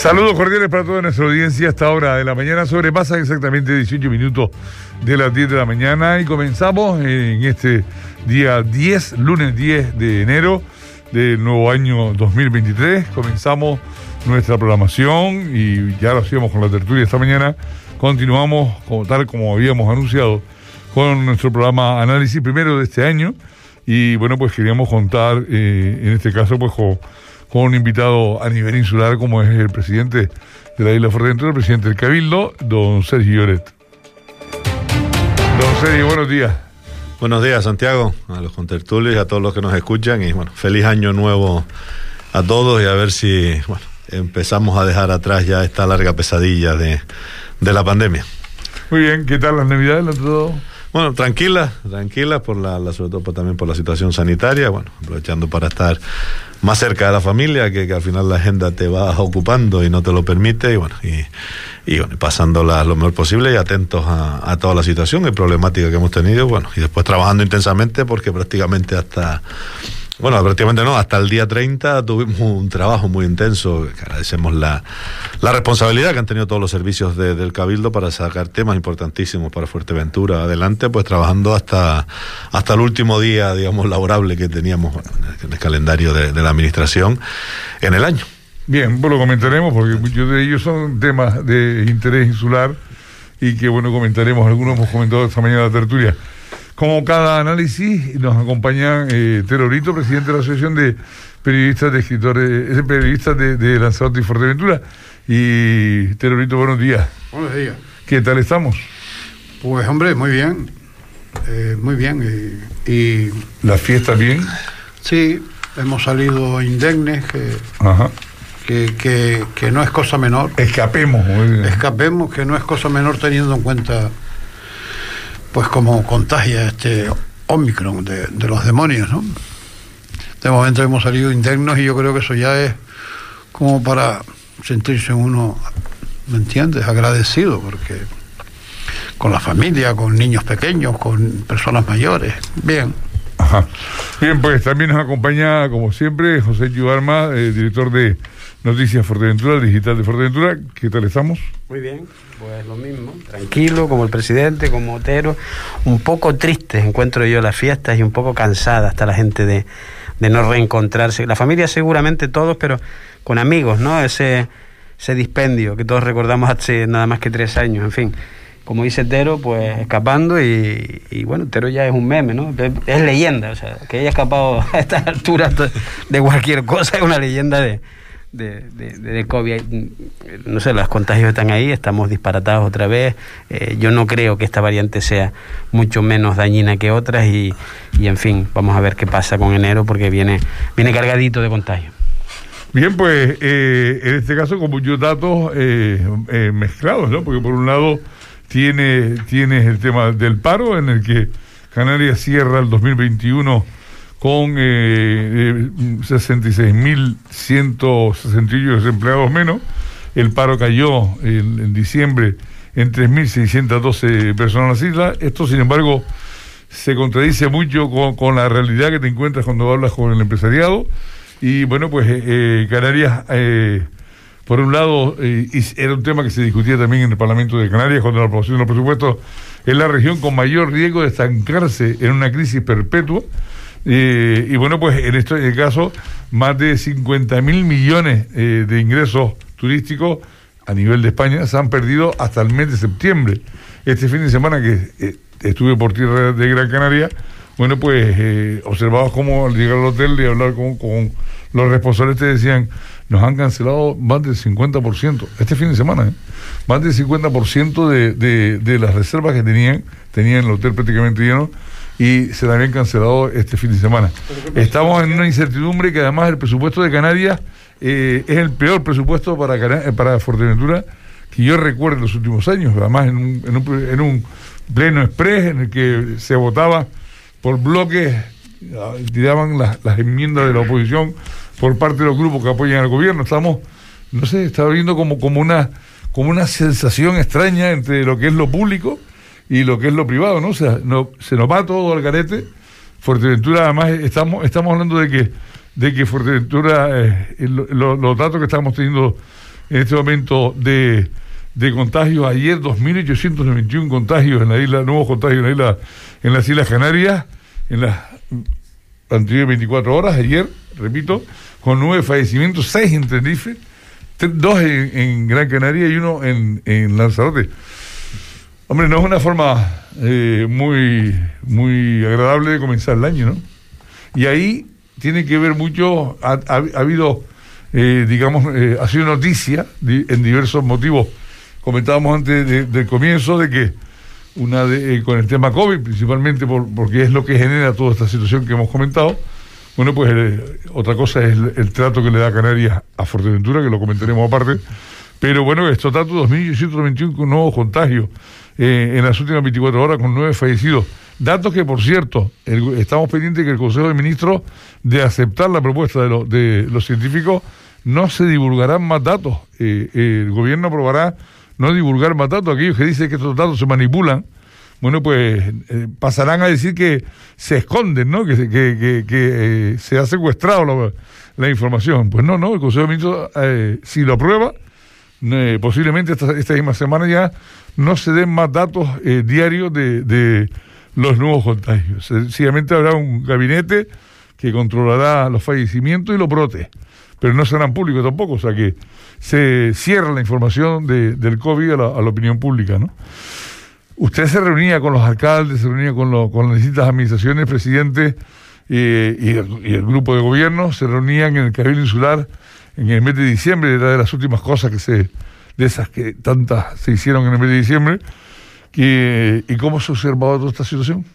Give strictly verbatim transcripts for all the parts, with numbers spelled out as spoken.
Saludos cordiales para toda nuestra audiencia. Hasta hora de la mañana sobrepasa exactamente dieciocho minutos de las diez de la mañana y comenzamos en este día diez, lunes diez de enero del nuevo año dos mil veintitrés. Comenzamos nuestra programación y ya lo hacíamos con la tertulia esta mañana. Continuamos, como, tal como habíamos anunciado, con nuestro programa Análisis primero de este año. Y bueno, pues queríamos contar, eh, en este caso, pues con, con un invitado a nivel insular, como es el presidente de la isla Fuerteventura, el presidente del Cabildo, don Sergio Lloret. Don Sergio, buenos días. Buenos días, Santiago, a los contertulios y a todos los que nos escuchan. Y bueno, feliz año nuevo a todos y a ver si, bueno, empezamos a dejar atrás ya esta larga pesadilla de, de la pandemia. Muy bien, ¿qué tal las navidades? ¿Todo? Bueno, tranquilas, tranquilas, por la, la, sobre todo por, también por la situación sanitaria, bueno, aprovechando para estar más cerca de la familia, que, que al final la agenda te va ocupando y no te lo permite, y bueno, y, y bueno, pasándola lo mejor posible y atentos a, a toda la situación y problemática que hemos tenido, bueno, y después trabajando intensamente porque prácticamente hasta... Bueno, prácticamente no, hasta el día treinta tuvimos un trabajo muy intenso, que agradecemos la, la responsabilidad que han tenido todos los servicios de, del Cabildo para sacar temas importantísimos para Fuerteventura adelante, pues trabajando hasta, hasta el último día, digamos, laborable que teníamos, bueno, en el calendario de, de la administración en el año. Bien, pues lo comentaremos porque muchos de ellos son temas de interés insular y que, bueno, comentaremos, algunos hemos comentado esta mañana en la tertulia. Como cada análisis, nos acompaña eh, Tero Brito, presidente de la Asociación de Periodistas de Escritores, eh, Periodistas de, de Lanzarote y Fuerteventura. Y Tero Brito, buenos días. Buenos días. ¿Qué tal estamos? Pues hombre, muy bien, eh, muy bien. Y, y ¿La fiesta bien? Sí, hemos salido indemnes, que, Ajá. que, que, que no es cosa menor. Escapemos. Escapemos, que no es cosa menor teniendo en cuenta... pues como contagia este Omicron de, de los demonios, ¿no? De momento hemos salido indemnos y yo creo que eso ya es como para sentirse uno, ¿me entiendes?, agradecido, porque con la familia, con niños pequeños, con personas mayores, bien. Ajá. Bien, pues también nos acompaña, como siempre, José Yuarma, eh, director de Noticias Fuerteventura, Digital de Fuerteventura. ¿Qué tal estamos? Muy bien, pues lo mismo, tranquilo, como el presidente, como Otero, un poco triste encuentro yo las fiestas y un poco cansada hasta la gente de, de no reencontrarse. La familia seguramente todos, pero con amigos, ¿no? Ese, ese dispendio que todos recordamos hace nada más que tres años, en fin. Como dice Tero, pues escapando y, y bueno, Tero ya es un meme, ¿no? Es, es leyenda, o sea, que haya escapado a estas alturas de cualquier cosa es una leyenda de... De, de, de COVID. No sé, los contagios están ahí, estamos disparatados otra vez. Eh, yo no creo que esta variante sea mucho menos dañina que otras y, y en fin, vamos a ver qué pasa con enero porque viene, viene cargadito de contagio. Bien, pues eh, en este caso con muchos datos eh, eh, mezclados, ¿no? Porque por un lado tiene, tienes el tema del paro, en el que Canarias cierra el dos mil veintiuno con eh, sesenta y seis mil ciento sesenta y ocho desempleados menos. El paro cayó en, en diciembre en tres mil seiscientas doce personas en las islas. Esto, sin embargo, se contradice mucho con, con la realidad que te encuentras cuando hablas con el empresariado. Y bueno, pues eh, eh, Canarias, eh, por un lado, eh, era un tema que se discutía también en el Parlamento de Canarias cuando la aprobación de los presupuestos, es la región con mayor riesgo de estancarse en una crisis perpetua. Eh, y bueno, pues en este caso, más de cincuenta mil millones eh, de ingresos turísticos a nivel de España se han perdido hasta el mes de septiembre. Este fin de semana que eh, estuve por tierra de Gran Canaria, bueno, pues eh, observabas cómo al llegar al hotel y hablar con, con los responsables te decían, nos han cancelado más del cincuenta por ciento este fin de semana, ¿eh? Más del cincuenta por ciento de, de, de las reservas que tenían, tenían el hotel prácticamente lleno y se la habían cancelado este fin de semana. Estamos en una incertidumbre que además el presupuesto de Canarias eh, es el peor presupuesto para, Can- para Fuerteventura que yo recuerdo en los últimos años, además en un, en un, en un pleno express en el que se votaba por bloques, tiraban las, las enmiendas de la oposición por parte de los grupos que apoyan al gobierno. Estamos, no sé, está viendo como, como una como una sensación extraña entre lo que es lo público y lo que es lo privado, ¿no? O sea, no, se nos va todo al garete. Fuerteventura, además, estamos estamos hablando de que de que Fuerteventura, eh, lo, lo, los datos que estamos teniendo en este momento de, de contagios. Ayer dos mil ochocientos veintiuno contagios en la isla, nuevos contagios en la isla, en las Islas Canarias, en las anteriores veinticuatro horas. Ayer, repito, con nueve fallecimientos, seis en Tenerife, tres, dos en, en Gran Canaria y uno en, en Lanzarote. Hombre, no es una forma eh, muy, muy agradable de comenzar el año, ¿no? Y ahí tiene que ver mucho, ha, ha, ha habido, eh, digamos, eh, ha sido noticia di, en diversos motivos. Comentábamos antes de, del comienzo de que una de, eh, con el tema COVID, principalmente por, porque es lo que genera toda esta situación que hemos comentado. Bueno, pues eh, otra cosa es el, el trato que le da Canarias a Fuerteventura, que lo comentaremos aparte. Pero bueno, estos datos, dos mil ochocientos veintiuno nuevos contagios eh, en las últimas veinticuatro horas, con nueve fallecidos. Datos que, por cierto, el, estamos pendientes que el Consejo de Ministros, de aceptar la propuesta de, lo, de los científicos, no se divulgarán más datos. Eh, eh, el gobierno aprobará no divulgar más datos. Aquellos que dicen que estos datos se manipulan, bueno, pues eh, pasarán a decir que se esconden, ¿no? Que, que, que, que eh, se ha secuestrado la, la información. Pues no, no, el Consejo de Ministros, eh, si lo aprueba, eh, posiblemente esta, esta misma semana ya no se den más datos eh, diarios de, de los nuevos contagios. Sencillamente habrá un gabinete que controlará los fallecimientos y los brotes, pero no serán públicos tampoco, o sea que se cierra la información de, del COVID a la, a la opinión pública, ¿no? Usted se reunía con los alcaldes, se reunía con, lo, con las distintas administraciones, presidentes eh, y, el, y el grupo de gobierno, se reunían en el Cabildo Insular en el mes de diciembre, era de las últimas cosas que se, de esas que tantas se hicieron en el mes de diciembre. ¿Y, y cómo se observaba toda esta situación?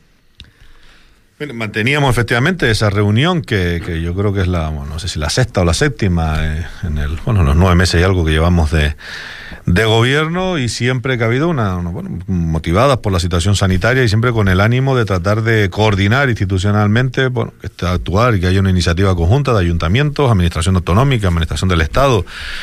Bueno, manteníamos efectivamente esa reunión que, que yo creo que es la, bueno, no sé si la sexta o la séptima eh, en el, bueno, los nueve meses y algo que llevamos de, de gobierno, y siempre que ha habido una, una bueno, motivadas por la situación sanitaria y siempre con el ánimo de tratar de coordinar institucionalmente, bueno, que actuar y que haya una iniciativa conjunta de ayuntamientos, administración autonómica, administración del Estado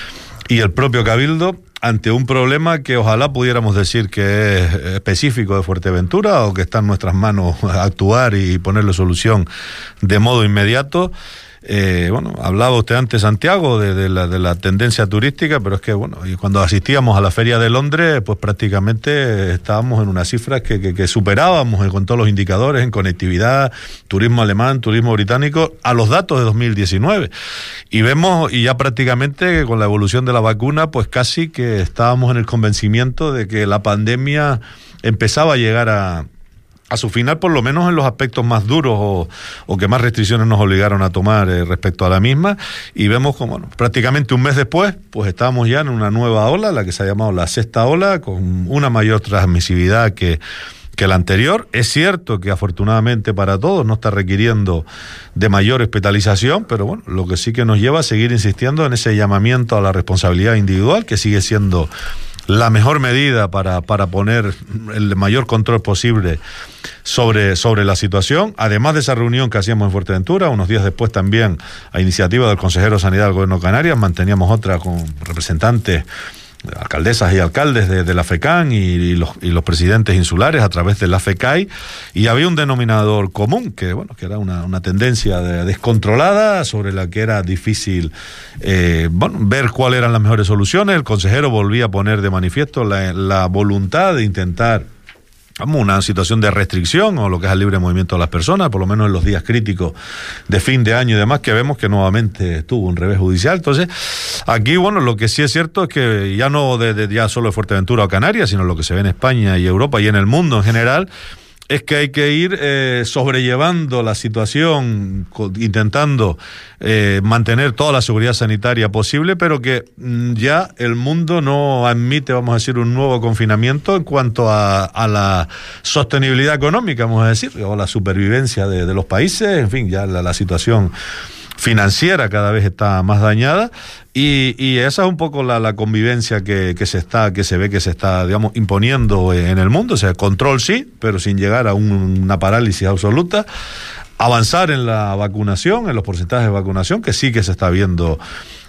y el propio Cabildo, ante un problema que ojalá pudiéramos decir que es específico de Fuerteventura o que está en nuestras manos actuar y ponerle solución de modo inmediato. Eh, bueno, hablaba usted antes, Santiago, de, de, la, de la tendencia turística, pero es que, bueno, y cuando asistíamos a la Feria de Londres, pues prácticamente estábamos en unas cifras que, que, que superábamos eh, con todos los indicadores en conectividad, turismo alemán, turismo británico, a los datos de dos mil diecinueve. Y vemos, y ya prácticamente con la evolución de la vacuna, pues casi que estábamos en el convencimiento de que la pandemia empezaba a llegar a... a su final, por lo menos en los aspectos más duros o, o que más restricciones nos obligaron a tomar eh, respecto a la misma, y vemos como, bueno, prácticamente un mes después, pues estamos ya en una nueva ola, la que se ha llamado la sexta ola, con una mayor transmisividad que, que la anterior. Es cierto que afortunadamente para todos no está requiriendo de mayor hospitalización, pero bueno, lo que sí que nos lleva a seguir insistiendo en ese llamamiento a la responsabilidad individual, que sigue siendo la mejor medida para, para poner el mayor control posible sobre, sobre la situación. Además de esa reunión que hacíamos en Fuerteventura, unos días después también, a iniciativa del consejero de Sanidad del Gobierno de Canarias, manteníamos otra con representantes, alcaldesas y alcaldes de, de la FECAN y, y, los, y los presidentes insulares a través de la FECAI, y había un denominador común que, bueno, que era una, una tendencia de, descontrolada sobre la que era difícil eh, bueno, ver cuáles eran las mejores soluciones. El consejero volvía a poner de manifiesto la, la voluntad de intentar, vamos, una situación de restricción o lo que es el libre movimiento de las personas, por lo menos en los días críticos de fin de año y demás, que vemos que nuevamente tuvo un revés judicial. Entonces, aquí, bueno, lo que sí es cierto es que ya no de, de ya solo de Fuerteventura o Canarias, sino lo que se ve en España y Europa y en el mundo en general, es que hay que ir eh, sobrellevando la situación, intentando eh, mantener toda la seguridad sanitaria posible, pero que mm, ya el mundo no admite, vamos a decir, un nuevo confinamiento en cuanto a, a la sostenibilidad económica, vamos a decir, o la supervivencia de, de los países. En fin, ya la, la situación financiera cada vez está más dañada, y, y esa es un poco la, la convivencia que, que se está, que se ve que se está, digamos, imponiendo en el mundo. O sea, control sí, pero sin llegar a un, una parálisis absoluta. Avanzar en la vacunación, en los porcentajes de vacunación, que sí que se está viendo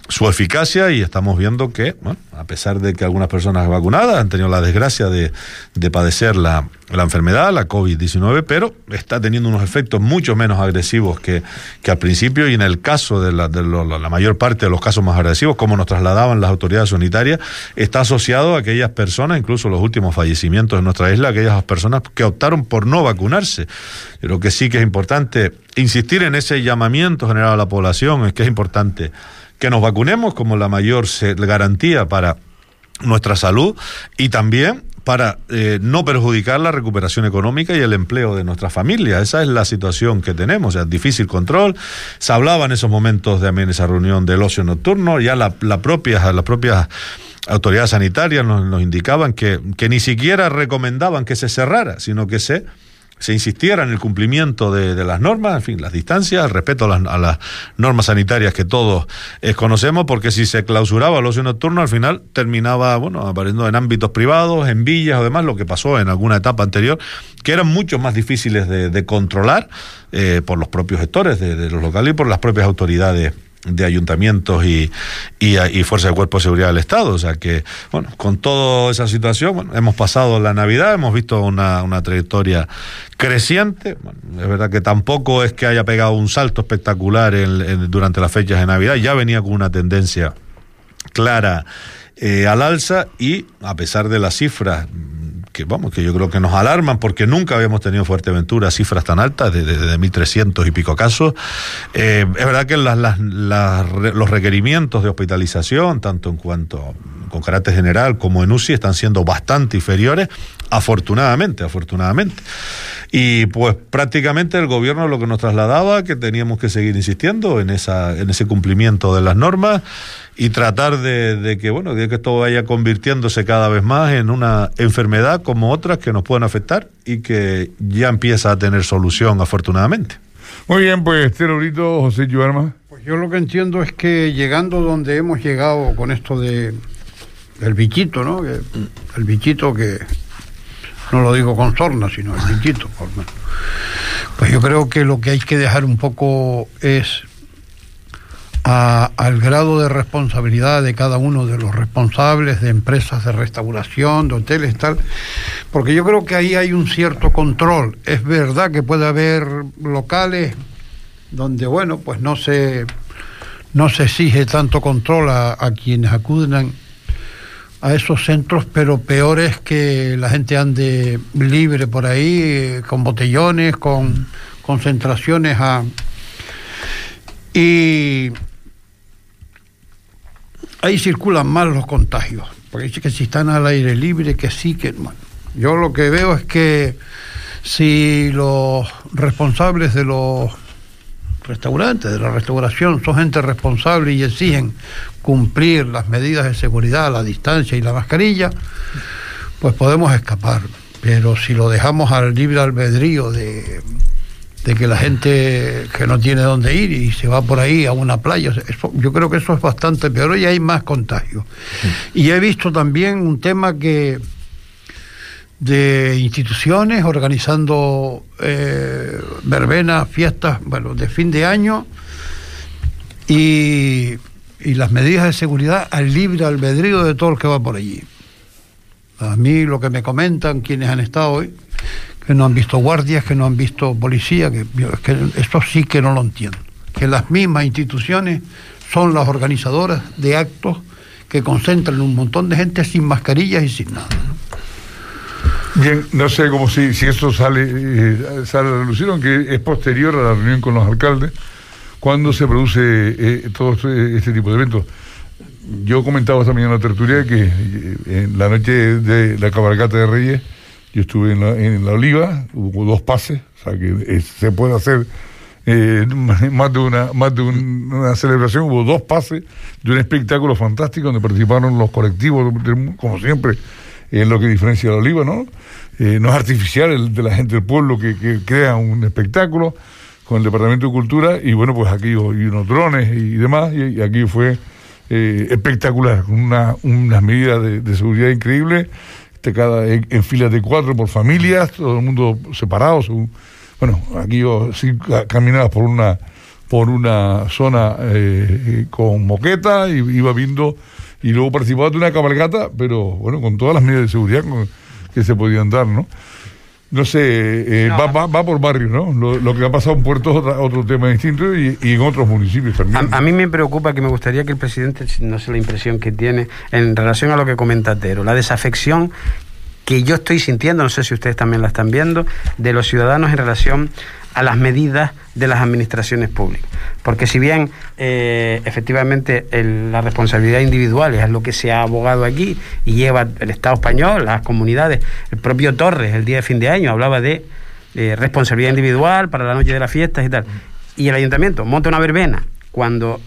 su eficacia, y estamos viendo que, bueno, a pesar de que algunas personas vacunadas han tenido la desgracia de, de padecer la, la enfermedad, la COVID diecinueve, pero está teniendo unos efectos mucho menos agresivos que, que al principio, y en el caso de, la, de lo, la mayor parte de los casos más agresivos, como nos trasladaban las autoridades sanitarias, está asociado a aquellas personas, incluso los últimos fallecimientos en nuestra isla, aquellas personas que optaron por no vacunarse. Yo creo que sí que es importante insistir en ese llamamiento general a la población, es que es importante que nos vacunemos como la mayor garantía para nuestra salud, y también para eh, no perjudicar la recuperación económica y el empleo de nuestras familias. Esa es la situación que tenemos, o sea, difícil control. Se hablaba en esos momentos de en esa reunión del ocio nocturno, ya la, la propia, las propias autoridades sanitarias nos, nos indicaban que, que ni siquiera recomendaban que se cerrara, sino que se se insistiera en el cumplimiento de, de las normas, en fin, las distancias, el respeto a las, a las normas sanitarias que todos eh, conocemos, porque si se clausuraba el ocio nocturno, al final terminaba, bueno, apareciendo en ámbitos privados, en villas o demás, lo que pasó en alguna etapa anterior, que eran mucho más difíciles de, de controlar eh, por los propios gestores de, de los locales y por las propias autoridades de ayuntamientos y, y, y fuerzas de cuerpo de seguridad del Estado. O sea que, bueno, con toda esa situación, bueno, hemos pasado la Navidad, hemos visto una, una trayectoria creciente. Bueno, es verdad que tampoco es que haya pegado un salto espectacular en, en, durante las fechas de Navidad, ya venía con una tendencia clara eh, al alza, y a pesar de las cifras que vamos, que yo creo que nos alarman, porque nunca habíamos tenido en Fuerteventura cifras tan altas, de, de, de mil trescientos y pico casos. Eh, es verdad que las, las, las, los requerimientos de hospitalización, tanto en cuanto con carácter general como en U C I, están siendo bastante inferiores, afortunadamente, afortunadamente. Y pues prácticamente el gobierno lo que nos trasladaba, que teníamos que seguir insistiendo en esa, en ese cumplimiento de las normas, y tratar de, de que, bueno, de que esto vaya convirtiéndose cada vez más en una enfermedad como otras que nos pueden afectar y que ya empieza a tener solución, afortunadamente. Muy bien, pues, Terorito, José Yuarma. Pues yo lo que entiendo es que llegando donde hemos llegado con esto de el bichito, ¿no? Que, el bichito que no lo digo con sorna, sino el bichito. Pues yo creo que lo que hay que dejar un poco es A, al grado de responsabilidad de cada uno de los responsables de empresas de restauración, de hoteles, tal, porque yo creo que ahí hay un cierto control. Es verdad que puede haber locales donde, bueno, pues no se no se exige tanto control a, a quienes acuden a esos centros, pero peor es que la gente ande libre por ahí, con botellones, con concentraciones a... y ahí circulan más los contagios, porque dice que si están al aire libre, que sí, que... Bueno, yo lo que veo es que si los responsables de los restaurantes, de la restauración, son gente responsable y exigen cumplir las medidas de seguridad, la distancia y la mascarilla, pues podemos escapar. Pero si lo dejamos al libre albedrío de... de que la gente que no tiene dónde ir y se va por ahí a una playa, eso, yo creo que eso es bastante peor y hay más contagios. Sí. Y he visto también un tema que de instituciones organizando eh, verbenas, fiestas, bueno, de fin de año, y, y las medidas de seguridad al libre albedrío de todo el que va por allí. A mí lo que me comentan quienes han estado hoy, que no han visto guardias, que no han visto policía, que, que esto sí que no lo entiendo. Que las mismas instituciones son las organizadoras de actos que concentran un montón de gente sin mascarillas y sin nada, ¿no? Bien, no sé cómo si, si eso sale, eh, sale a relucir, aunque es posterior a la reunión con los alcaldes, cuando se produce eh, todo este, este tipo de eventos. Yo comentaba esta mañana en la tertulia que eh, en la noche de la cabalgata de Reyes, yo estuve en la, en la Oliva, hubo dos pases, o sea que eh, se puede hacer eh, más de una más de un, una celebración. Hubo dos pases de un espectáculo fantástico donde participaron los colectivos, como siempre, en lo que diferencia la Oliva, ¿no? Eh, no es artificial el de la gente del pueblo que, que crea un espectáculo con el Departamento de Cultura, y bueno, pues aquí hubo unos drones y demás, y, y aquí fue eh, espectacular, con una, unas medidas de, de seguridad increíbles. Cada, en, en filas de cuatro por familias, todo el mundo separado. Según, bueno, aquí yo sí caminaba por una por una zona eh, con moqueta, y iba viendo, y luego participaba de una cabalgata, pero bueno, con todas las medidas de seguridad con, que se podían dar, ¿no? No sé, eh, no. Va, va, va por barrios, ¿no? Lo, lo que ha pasado en Puerto es otro, otro tema distinto, y, y en otros municipios también. A, a mí me preocupa, que me gustaría que el presidente, no sé la impresión que tiene, en relación a lo que comenta Tero, la desafección que yo estoy sintiendo, no sé si ustedes también la están viendo, de los ciudadanos en relación a las medidas de las administraciones públicas. Porque si bien eh, efectivamente el, la responsabilidad individual es lo que se ha abogado aquí y lleva el Estado español, las comunidades, el propio Torres el día de fin de año hablaba de eh, responsabilidad individual para la noche de las fiestas y tal, y el ayuntamiento monta una verbena cuando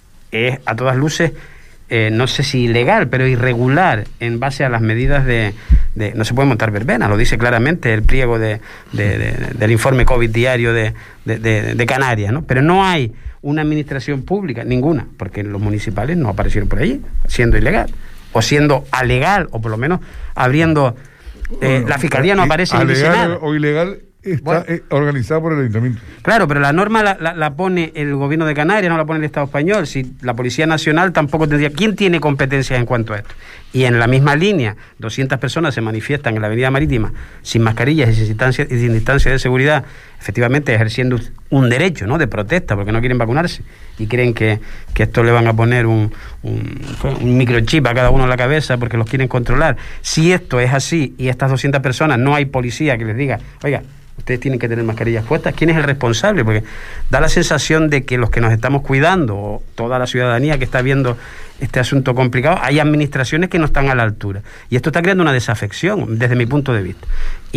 es a todas luces, eh, no sé si ilegal, pero irregular en base a las medidas de... De, no se puede montar verbena, lo dice claramente el pliego de, de, de, del informe COVID diario de, de, de, de Canarias, ¿no? Pero no hay una administración pública, ninguna, porque los municipales no aparecieron por allí, siendo ilegal, o siendo alegal, o por lo menos abriendo... Eh, bueno, la fiscalía no aparece ni dice nada. O ilegal está bueno, eh, organizada por el ayuntamiento. Claro, pero la norma la, la, la pone el gobierno de Canarias, no la pone el Estado español. Si la Policía Nacional tampoco tendría... ¿Quién tiene competencias en cuanto a esto? Y en la misma línea, doscientas personas se manifiestan en la avenida Marítima sin mascarillas y sin distancia, y sin distancia de seguridad, efectivamente ejerciendo un derecho, ¿no?, de protesta, porque no quieren vacunarse y creen que, que esto le van a poner un, un, un microchip a cada uno en la cabeza porque los quieren controlar. Si esto es así y estas doscientas personas no hay policía que les diga, oiga, ustedes tienen que tener mascarillas puestas, ¿quién es el responsable? Porque da la sensación de que los que nos estamos cuidando, o toda la ciudadanía que está viendo este asunto complicado, hay administraciones que no están a la altura. Y esto está creando una desafección, desde mi punto de vista.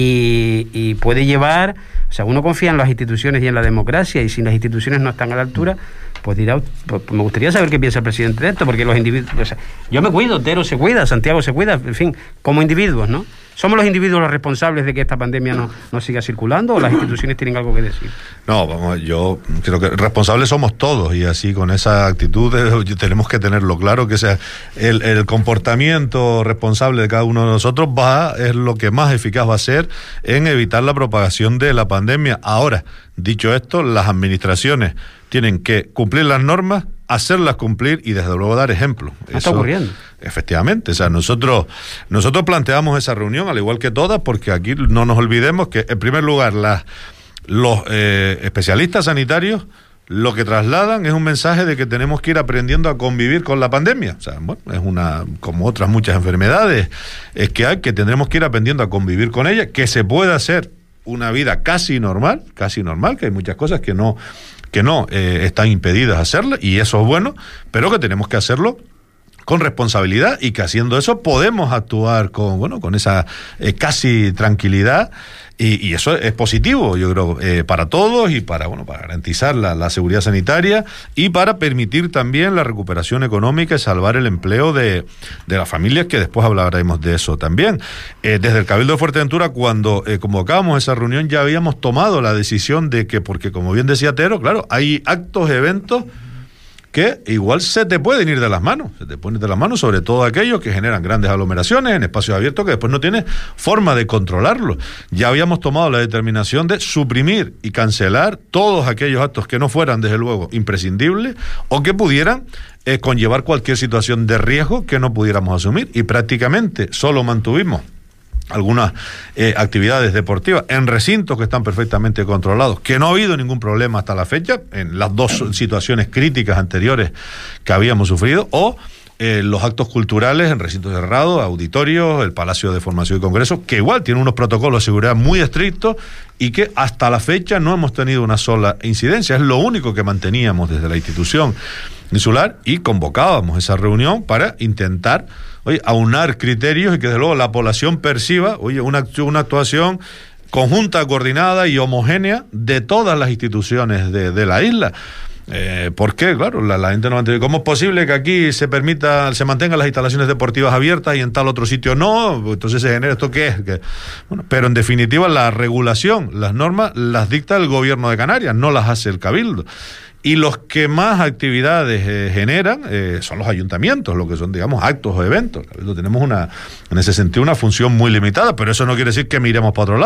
Y, y puede llevar... O sea, uno confía en las instituciones y en la democracia, y si las instituciones no están a la altura, pues dirá, pues me gustaría saber qué piensa el presidente de esto, porque los individuos... O sea, yo me cuido, Tero se cuida, Santiago se cuida, en fin, como individuos, ¿no? ¿Somos los individuos los responsables de que esta pandemia no, no siga circulando, o las instituciones tienen algo que decir? No, vamos, yo creo que responsables somos todos, y así con esa actitud eh, tenemos que tenerlo claro, que sea el, el comportamiento responsable de cada uno de nosotros va es lo que más eficaz va a ser en evitar la propagación de la pandemia. Ahora, dicho esto, las administraciones tienen que cumplir las normas, hacerlas cumplir y desde luego dar ejemplo. ¿Qué está ocurriendo? Efectivamente, o sea, nosotros nosotros planteamos esa reunión, al igual que todas, porque aquí no nos olvidemos que, en primer lugar, las, los eh, especialistas sanitarios lo que trasladan es un mensaje de que tenemos que ir aprendiendo a convivir con la pandemia. O sea, bueno, es una, como otras muchas enfermedades, es que hay que tendremos que ir aprendiendo a convivir con ella, que se puede hacer una vida casi normal, casi normal, que hay muchas cosas que no que no eh, están impedidas hacerla, y eso es bueno, pero que tenemos que hacerlo con responsabilidad, y que haciendo eso podemos actuar con, bueno, con esa eh, casi tranquilidad, y, y eso es positivo, yo creo, eh, para todos, y para, bueno, para garantizar la, la seguridad sanitaria, y para permitir también la recuperación económica y salvar el empleo de, de las familias, que después hablaremos de eso también. Eh, desde el Cabildo de Fuerteventura, cuando eh, convocábamos esa reunión, ya habíamos tomado la decisión de que, porque como bien decía Tero, claro, hay actos, eventos que igual se te pueden ir de las manos, se te pueden ir de las manos, sobre todo aquellos que generan grandes aglomeraciones en espacios abiertos que después no tienes forma de controlarlo. Ya habíamos tomado la determinación de suprimir y cancelar todos aquellos actos que no fueran, desde luego, imprescindibles, o que pudieran eh, conllevar cualquier situación de riesgo que no pudiéramos asumir, y prácticamente solo mantuvimos algunas eh, actividades deportivas en recintos que están perfectamente controlados, que no ha habido ningún problema hasta la fecha en las dos situaciones críticas anteriores que habíamos sufrido, o eh, los actos culturales en recintos cerrados, auditorios, el Palacio de Formación y Congreso, que igual tiene unos protocolos de seguridad muy estrictos, y que hasta la fecha no hemos tenido una sola incidencia. Es lo único que manteníamos desde la institución insular, y convocábamos esa reunión para intentar, oye, aunar criterios, y que desde luego la población perciba, oye, una, una actuación conjunta, coordinada y homogénea de todas las instituciones de, de la isla. Eh, ¿Por qué? Claro, la, la gente no va a entender. ¿Cómo es posible que aquí se permita, se mantengan las instalaciones deportivas abiertas y en tal otro sitio no? Entonces se genera esto, ¿qué es? Que, bueno, pero en definitiva la regulación, las normas las dicta el gobierno de Canarias, no las hace el Cabildo. Y los que más actividades eh, generan eh, son los ayuntamientos, lo que son, digamos, actos o eventos. Tenemos una, en ese sentido, una función muy limitada, pero eso no quiere decir que miremos para otro lado.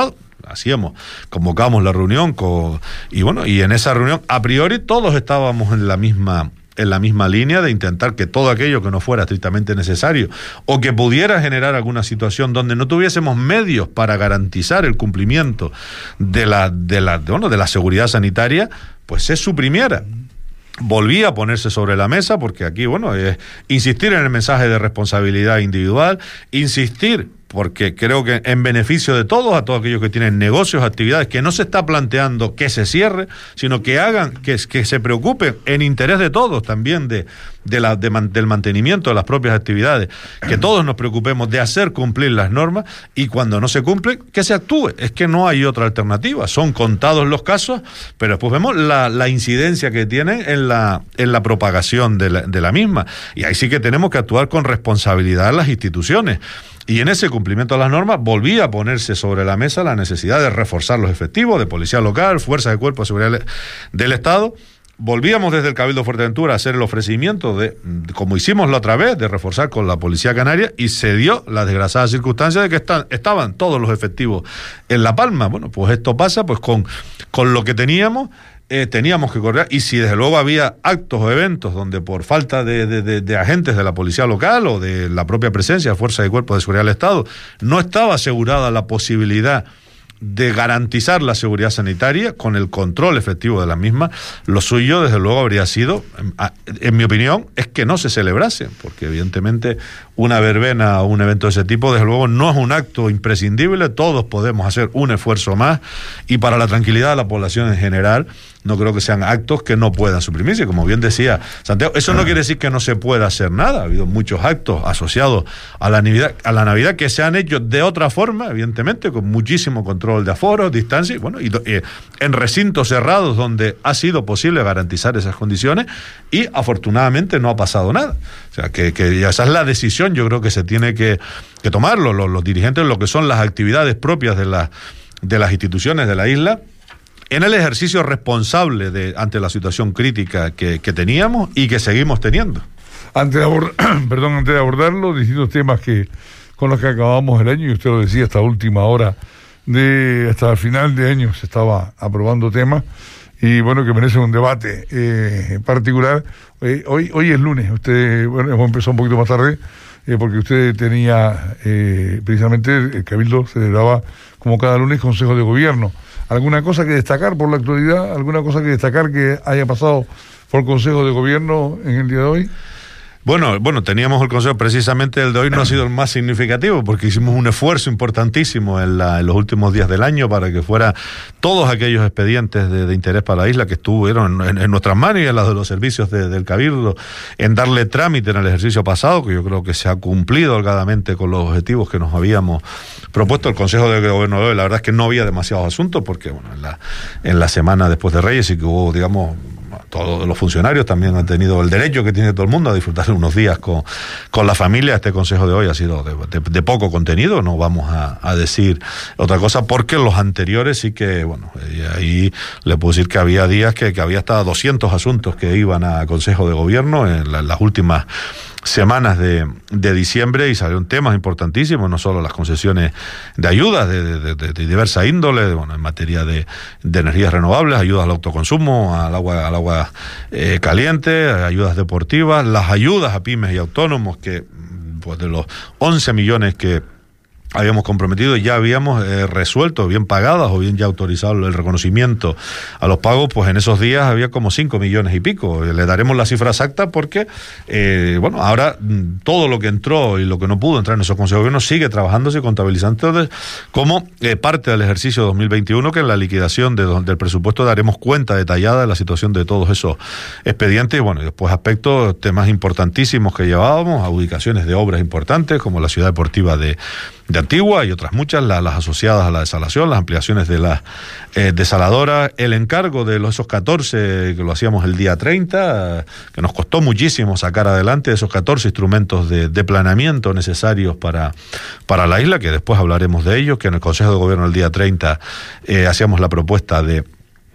hacíamos, convocamos la reunión con, y bueno, y en esa reunión a priori todos estábamos en la misma en la misma línea de intentar que todo aquello que no fuera estrictamente necesario o que pudiera generar alguna situación donde no tuviésemos medios para garantizar el cumplimiento de la de la de, bueno, de la seguridad sanitaria, pues se suprimiera. Volvía a ponerse sobre la mesa, porque aquí, bueno, es insistir en el mensaje de responsabilidad individual, insistir, porque creo que en beneficio de todos, a todos aquellos que tienen negocios, actividades, que no se está planteando que se cierre, sino que hagan, que, que se preocupen en interés de todos también de, de la, de man, del mantenimiento de las propias actividades, que todos nos preocupemos de hacer cumplir las normas y cuando no se cumplen, que se actúe. Es que no hay otra alternativa, son contados los casos, pero después vemos la, la incidencia que tienen en la, en la propagación de la, de la misma, y ahí sí que tenemos que actuar con responsabilidad las instituciones. Y en ese cumplimiento de las normas volvía a ponerse sobre la mesa la necesidad de reforzar los efectivos de policía local, fuerzas de cuerpo de seguridad del Estado. Volvíamos desde el Cabildo de Fuerteventura a hacer el ofrecimiento de, como hicimos la otra vez, de reforzar con la Policía Canaria, y se dio la desgraciada circunstancia de que están, estaban todos los efectivos en La Palma. Bueno, pues esto pasa pues con, con lo que teníamos. Eh, teníamos que correr, y si desde luego había actos o eventos donde por falta de, de, de, de agentes de la policía local o de la propia presencia de fuerzas y cuerpos de seguridad del Estado no estaba asegurada la posibilidad de garantizar la seguridad sanitaria con el control efectivo de la misma, lo suyo desde luego habría sido, en, en mi opinión, es que no se celebrase, porque evidentemente una verbena o un evento de ese tipo desde luego no es un acto imprescindible, todos podemos hacer un esfuerzo más, y para la tranquilidad de la población en general no creo que sean actos que no puedan suprimirse. Como bien decía Santiago, eso no quiere decir que no se pueda hacer nada. Ha habido muchos actos asociados a la Navidad, a la Navidad que se han hecho de otra forma, evidentemente, con muchísimo control de aforos, distancia, y bueno, y, y en recintos cerrados donde ha sido posible garantizar esas condiciones, y afortunadamente no ha pasado nada. O sea, que, que esa es la decisión, yo creo que se tiene que, que tomar los, los, los dirigentes, lo que son las actividades propias de, la, de las instituciones de la isla, en el ejercicio responsable de ante la situación crítica que, que teníamos y que seguimos teniendo. Antes de abordar, perdón, antes de abordar los distintos temas que con los que acabamos el año, y usted lo decía, hasta última hora, de hasta el final de año se estaba aprobando temas, y bueno, que merece un debate eh, particular. Eh, hoy hoy es lunes, usted, bueno, hemos empezado un poquito más tarde, eh, porque usted tenía, eh, precisamente, el Cabildo celebraba como cada lunes Consejo de Gobierno. ¿Alguna cosa que destacar por la actualidad? ¿Alguna cosa que destacar que haya pasado por Consejo de Gobierno en el día de hoy? Bueno, bueno, teníamos el consejo, precisamente el de hoy no ha sido el más significativo, porque hicimos un esfuerzo importantísimo en, la, en los últimos días del año para que fuera todos aquellos expedientes de, de interés para la isla que estuvieron en, en nuestras manos y en las de los servicios de, del Cabildo, en darle trámite en el ejercicio pasado, que yo creo que se ha cumplido holgadamente con los objetivos que nos habíamos propuesto el Consejo de Gobierno de hoy. La verdad es que no había demasiados asuntos, porque bueno, en la, en la semana después de Reyes sí que hubo, digamos, todos los funcionarios también han tenido el derecho que tiene todo el mundo a disfrutar unos días con, con la familia. Este consejo de hoy ha sido de, de, de poco contenido, no vamos a, a decir otra cosa, porque los anteriores sí que, bueno, ahí le puedo decir que había días que, que había hasta doscientos asuntos que iban a Consejo de Gobierno en la, las últimas semanas de, de diciembre, y salieron temas importantísimos, no solo las concesiones de ayudas de, de, de, de diversa índole, bueno, en materia de, de energías renovables, ayudas al autoconsumo, al agua, al agua eh, caliente, ayudas deportivas, las ayudas a pymes y autónomos, que pues de los once millones que habíamos comprometido, ya habíamos eh, resuelto, bien pagadas o bien ya autorizado el reconocimiento a los pagos, pues en esos días había como cinco millones y pico. Le daremos la cifra exacta porque, eh, bueno, ahora todo lo que entró y lo que no pudo entrar en esos consejos de gobierno sigue trabajándose y contabilizándose como eh, parte del ejercicio dos mil veintiuno, que en la liquidación de, del presupuesto daremos cuenta detallada de la situación de todos esos expedientes. Y bueno, y después aspectos, temas importantísimos que llevábamos, adjudicaciones de obras importantes como la ciudad deportiva de de Antigua y otras muchas, la, las asociadas a la desalación, las ampliaciones de las eh, desaladoras, el encargo de los, esos catorce, que lo hacíamos el día treinta, que nos costó muchísimo sacar adelante esos catorce instrumentos de, de planeamiento necesarios para, para la isla, que después hablaremos de ellos, que en el Consejo de Gobierno el día treinta eh, hacíamos la propuesta de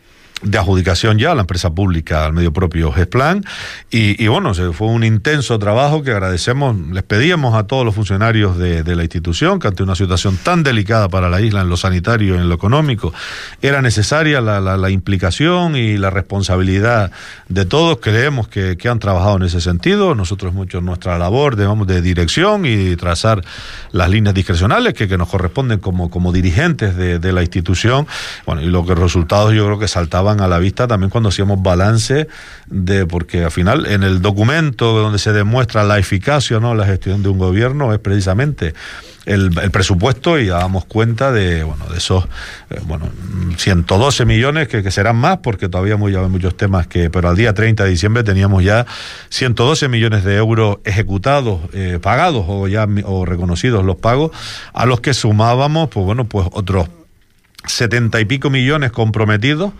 de adjudicación ya a la empresa pública, al medio propio Gesplan, y, y bueno, se, fue un intenso trabajo que agradecemos, les pedíamos a todos los funcionarios de, de la institución que ante una situación tan delicada para la isla en lo sanitario y en lo económico, era necesaria la, la, la implicación y la responsabilidad de todos. Creemos que, que han trabajado en ese sentido. Nosotros hemos hecho nuestra labor, digamos, de dirección y trazar las líneas discrecionales que, que nos corresponden como, como dirigentes de, de la institución. Bueno, y los resultados yo creo que saltaban a la vista también cuando hacíamos balance de, porque al final en el documento donde se demuestra la eficacia, ¿no?, la gestión de un gobierno es precisamente el, el presupuesto, y dábamos cuenta de, bueno, de esos eh, bueno, ciento doce millones que, que serán más porque todavía muy, hay muchos temas que, pero al día treinta de diciembre teníamos ya ciento doce millones de euros ejecutados, eh, pagados o ya o reconocidos los pagos, a los que sumábamos pues bueno, pues otros setenta y pico millones comprometidos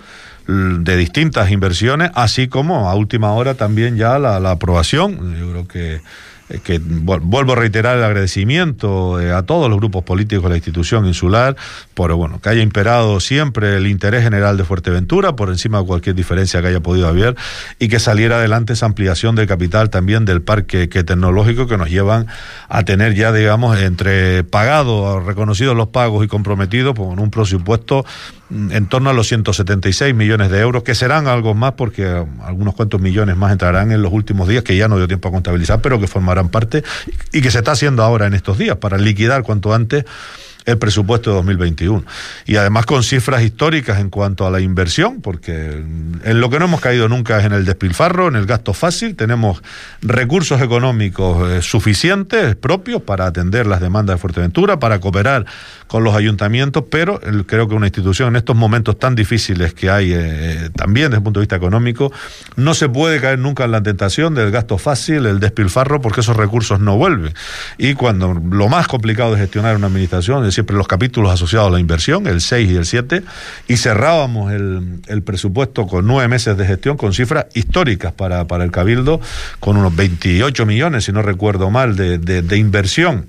de distintas inversiones, así como a última hora también ya la, la aprobación. Yo creo que que vuelvo a reiterar el agradecimiento eh, a todos los grupos políticos de la institución insular por, bueno, que haya imperado siempre el interés general de Fuerteventura por encima de cualquier diferencia que haya podido haber, y que saliera adelante esa ampliación del capital también del parque que tecnológico, que nos llevan a tener ya, digamos, entre pagados, reconocidos los pagos y comprometidos, pues, un presupuesto en torno a los ciento setenta y seis millones de euros, que serán algo más porque algunos cuantos millones más entrarán en los últimos días, que ya no dio tiempo a contabilizar, pero que formarán parte y que se está haciendo ahora en estos días para liquidar cuanto antes el presupuesto de dos mil veintiuno. Y además con cifras históricas en cuanto a la inversión, porque en lo que no hemos caído nunca es en el despilfarro, en el gasto fácil. Tenemos recursos económicos eh, suficientes, propios, para atender las demandas de Fuerteventura, para cooperar con los ayuntamientos, pero el, creo que una institución en estos momentos tan difíciles que hay eh, también desde el punto de vista económico, no se puede caer nunca en la tentación del gasto fácil, el despilfarro, porque esos recursos no vuelven. Y cuando lo más complicado de gestionar una administración es siempre los capítulos asociados a la inversión, el seis y el siete, y cerrábamos el, el presupuesto con nueve meses de gestión con cifras históricas para, para el Cabildo, con unos veintiocho millones, si no recuerdo mal, de, de, de inversión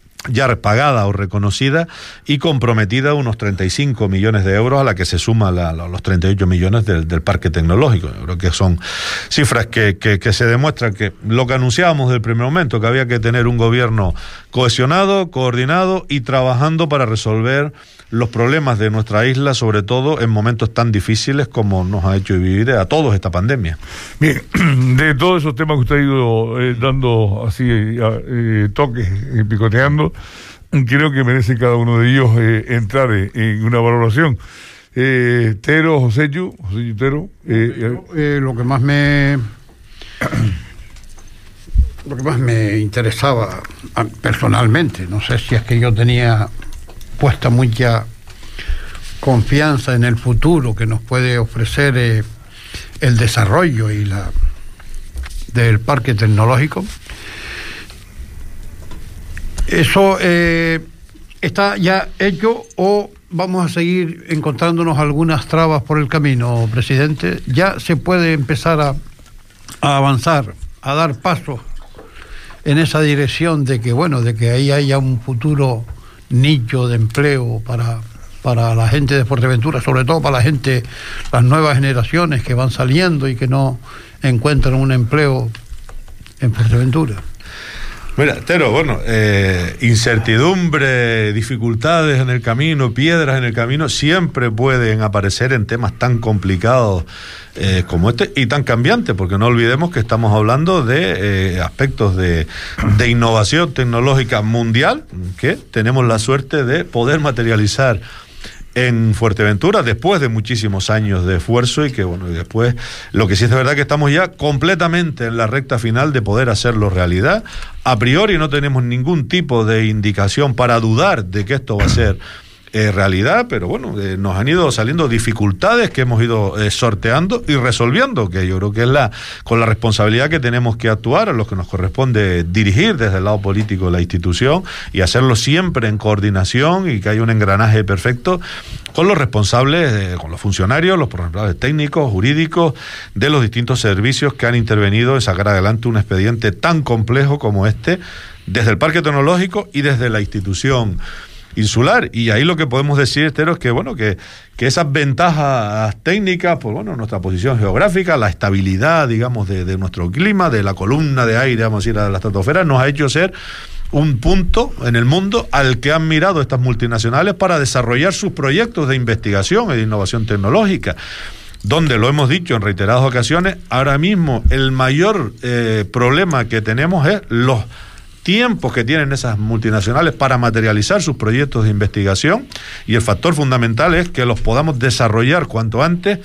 ya pagada o reconocida, y comprometida unos treinta y cinco millones de euros, a la que se suma la, la, los treinta y ocho millones del, del parque tecnológico. Yo creo que son cifras que, que, que se demuestran que lo que anunciábamos del primer momento, que había que tener un gobierno cohesionado, coordinado y trabajando para resolver los problemas de nuestra isla, sobre todo en momentos tan difíciles como nos ha hecho vivir a todos esta pandemia. Bien, de todos esos temas que usted ha ido eh, dando así eh, toques, eh, picoteando, creo que merece cada uno de ellos eh, entrar en, en una valoración. Eh, Tero, José Yu, José Yu Tero. Eh, eh, lo que más me lo que más me interesaba personalmente, no sé si es que yo tenía puesta mucha confianza en el futuro que nos puede ofrecer eh, el desarrollo y la del parque tecnológico. ¿Eso eh, está ya hecho o vamos a seguir encontrándonos algunas trabas por el camino, presidente? ¿Ya se puede empezar a, a avanzar, a dar pasos en esa dirección de que, bueno, de que ahí haya un futuro nicho de empleo para, para la gente de Fuerteventura, sobre todo para la gente, las nuevas generaciones que van saliendo y que no encuentran un empleo en Fuerteventura? Mira, Tero, bueno, eh, incertidumbre, dificultades en el camino, piedras en el camino, siempre pueden aparecer en temas tan complicados eh, como este y tan cambiantes, porque no olvidemos que estamos hablando de eh, aspectos de, de innovación tecnológica mundial que tenemos la suerte de poder materializar en Fuerteventura después de muchísimos años de esfuerzo, y que bueno, y después lo que sí es de verdad que estamos ya completamente en la recta final de poder hacerlo realidad. A priori no tenemos ningún tipo de indicación para dudar de que esto va a ser eh, realidad, pero bueno, eh, nos han ido saliendo dificultades que hemos ido eh, sorteando y resolviendo, que yo creo que es la con la responsabilidad que tenemos que actuar, a los que nos corresponde dirigir desde el lado político de la institución, y hacerlo siempre en coordinación, y que haya un engranaje perfecto con los responsables, eh, con los funcionarios, los responsables técnicos, jurídicos, de los distintos servicios que han intervenido en sacar adelante un expediente tan complejo como este, desde el Parque Tecnológico y desde la institución insular. Y ahí lo que podemos decir, Estero, es que, bueno, que, que esas ventajas técnicas, pues bueno, nuestra posición geográfica, la estabilidad, digamos, de, de nuestro clima, de la columna de aire, vamos a decir, a la estratosfera, nos ha hecho ser un punto en el mundo al que han mirado estas multinacionales para desarrollar sus proyectos de investigación e de innovación tecnológica, donde lo hemos dicho en reiteradas ocasiones, ahora mismo el mayor eh, problema que tenemos es los tiempos que tienen esas multinacionales para materializar sus proyectos de investigación, y el factor fundamental es que los podamos desarrollar cuanto antes,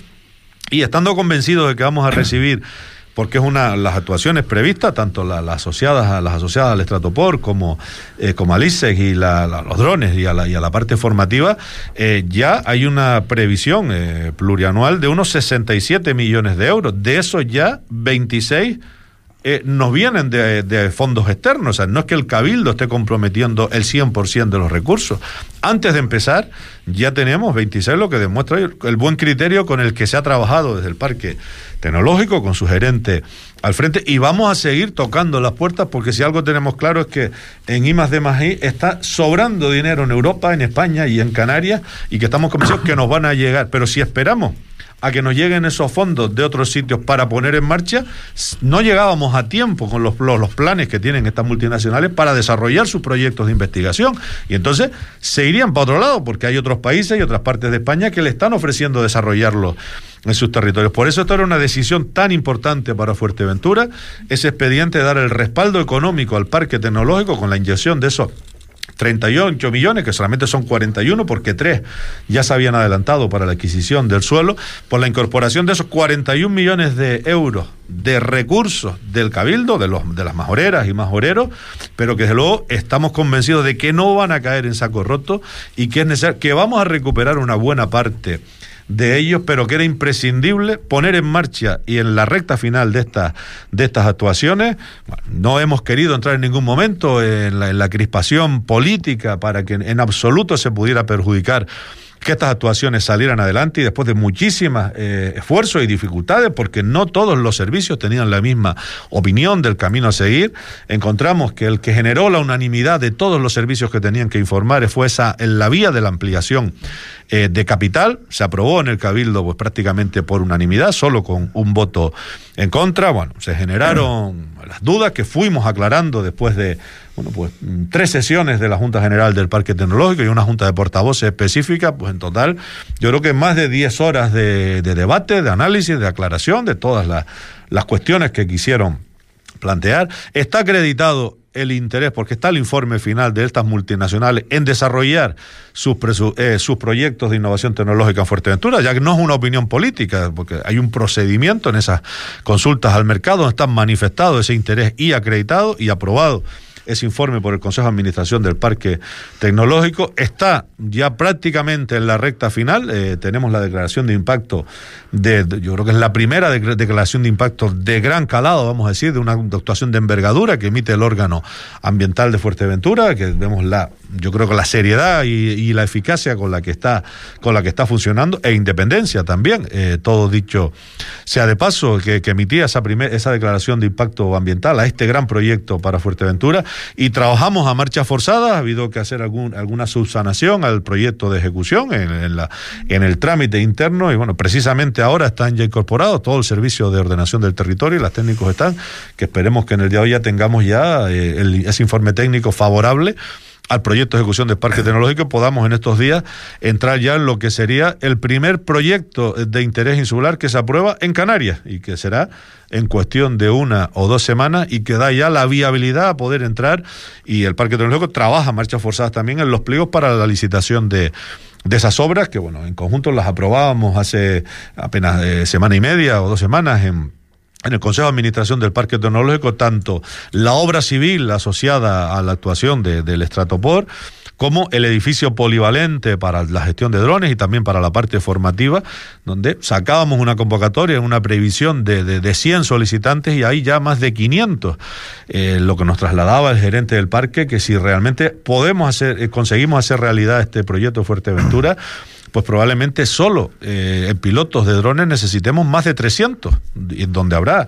y estando convencidos de que vamos a recibir, porque es una las actuaciones previstas, tanto las la asociadas a las asociadas al Stratopor como, eh, como al I S E C y la, la, los drones y a la, y a la parte formativa, eh, ya hay una previsión eh, plurianual de unos sesenta y siete millones de euros. De esos ya veintiséis Eh, nos vienen de, de fondos externos. O sea, no es que el Cabildo esté comprometiendo el cien por ciento de los recursos. Antes de empezar, ya tenemos veintiséis, lo que demuestra el, el buen criterio con el que se ha trabajado desde el Parque Tecnológico, con su gerente al frente, y vamos a seguir tocando las puertas, porque si algo tenemos claro es que en I más D más I está sobrando dinero en Europa, en España y en Canarias, y que estamos convencidos que nos van a llegar. Pero si esperamos a que nos lleguen esos fondos de otros sitios para poner en marcha, no llegábamos a tiempo con los, los, los planes que tienen estas multinacionales para desarrollar sus proyectos de investigación, y entonces se irían para otro lado, porque hay otros países y otras partes de España que le están ofreciendo desarrollarlo en sus territorios. Por eso esta era una decisión tan importante para Fuerteventura, ese expediente de dar el respaldo económico al Parque Tecnológico con la inyección de esos treinta y ocho millones, que solamente son cuarenta y uno, porque tres ya se habían adelantado para la adquisición del suelo, por la incorporación de esos cuarenta y un millones de euros de recursos del Cabildo, de los de las majoreras y majoreros, pero que desde luego estamos convencidos de que no van a caer en saco roto, y que es necesario, que vamos a recuperar una buena parte de ellos, pero que era imprescindible poner en marcha, y en la recta final de estas de estas actuaciones, bueno, no hemos querido entrar en ningún momento en la, en la crispación política para que en, en absoluto se pudiera perjudicar que estas actuaciones salieran adelante, y después de muchísimas eh, esfuerzos y dificultades, porque no todos los servicios tenían la misma opinión del camino a seguir, encontramos que el que generó la unanimidad de todos los servicios que tenían que informar fue esa, en la vía de la ampliación eh, de capital. Se aprobó en el Cabildo pues prácticamente por unanimidad, solo con un voto en contra. Bueno, se generaron las dudas que fuimos aclarando después de bueno, pues tres sesiones de la Junta General del Parque Tecnológico y una Junta de Portavoces específica. Pues en total, yo creo que más de diez horas de, de debate, de análisis, de aclaración de todas las, las cuestiones que quisieron plantear. Está acreditado el interés, porque está el informe final de estas multinacionales en desarrollar sus, presu, eh, sus proyectos de innovación tecnológica en Fuerteventura, ya que no es una opinión política, porque hay un procedimiento en esas consultas al mercado donde están manifestado ese interés y acreditado y aprobado ese informe por el Consejo de Administración del Parque Tecnológico. Está ya prácticamente en la recta final. Eh, tenemos la declaración de impacto de, de, yo creo que es la primera de, declaración de impacto de gran calado, vamos a decir, de una actuación de envergadura que emite el órgano ambiental de Fuerteventura, que vemos la, yo creo que la seriedad y, y la eficacia con la que está, con la que está funcionando, e independencia también, eh, todo dicho sea de paso, que, que emitía esa primer, esa declaración de impacto ambiental a este gran proyecto para Fuerteventura. Y trabajamos a marcha forzada, ha habido que hacer algún, alguna subsanación al proyecto de ejecución en, en, la, en el trámite interno, y bueno, precisamente ahora están ya incorporados todo el servicio de ordenación del territorio, y los técnicos están, que esperemos que en el día de hoy ya tengamos ya eh, el, ese informe técnico favorable al proyecto de ejecución del Parque Tecnológico, podamos en estos días entrar ya en lo que sería el primer proyecto de interés insular que se aprueba en Canarias, y que será en cuestión de una o dos semanas, y que da ya la viabilidad a poder entrar, y el Parque Tecnológico trabaja a marchas forzadas también en los pliegos para la licitación de de esas obras, que bueno, en conjunto las aprobábamos hace apenas eh, semana y media o dos semanas en En el Consejo de Administración del Parque Tecnológico, tanto la obra civil asociada a la actuación de, del Stratopor, como el edificio polivalente para la gestión de drones y también para la parte formativa, donde sacábamos una convocatoria, una previsión de, de, de cien solicitantes, y hay ya más de quinientos. Eh, lo que nos trasladaba el gerente del parque, que si realmente podemos hacer, eh, conseguimos hacer realidad este proyecto de Fuerteventura, pues probablemente solo eh, en pilotos de drones necesitemos más de trescientos, donde habrá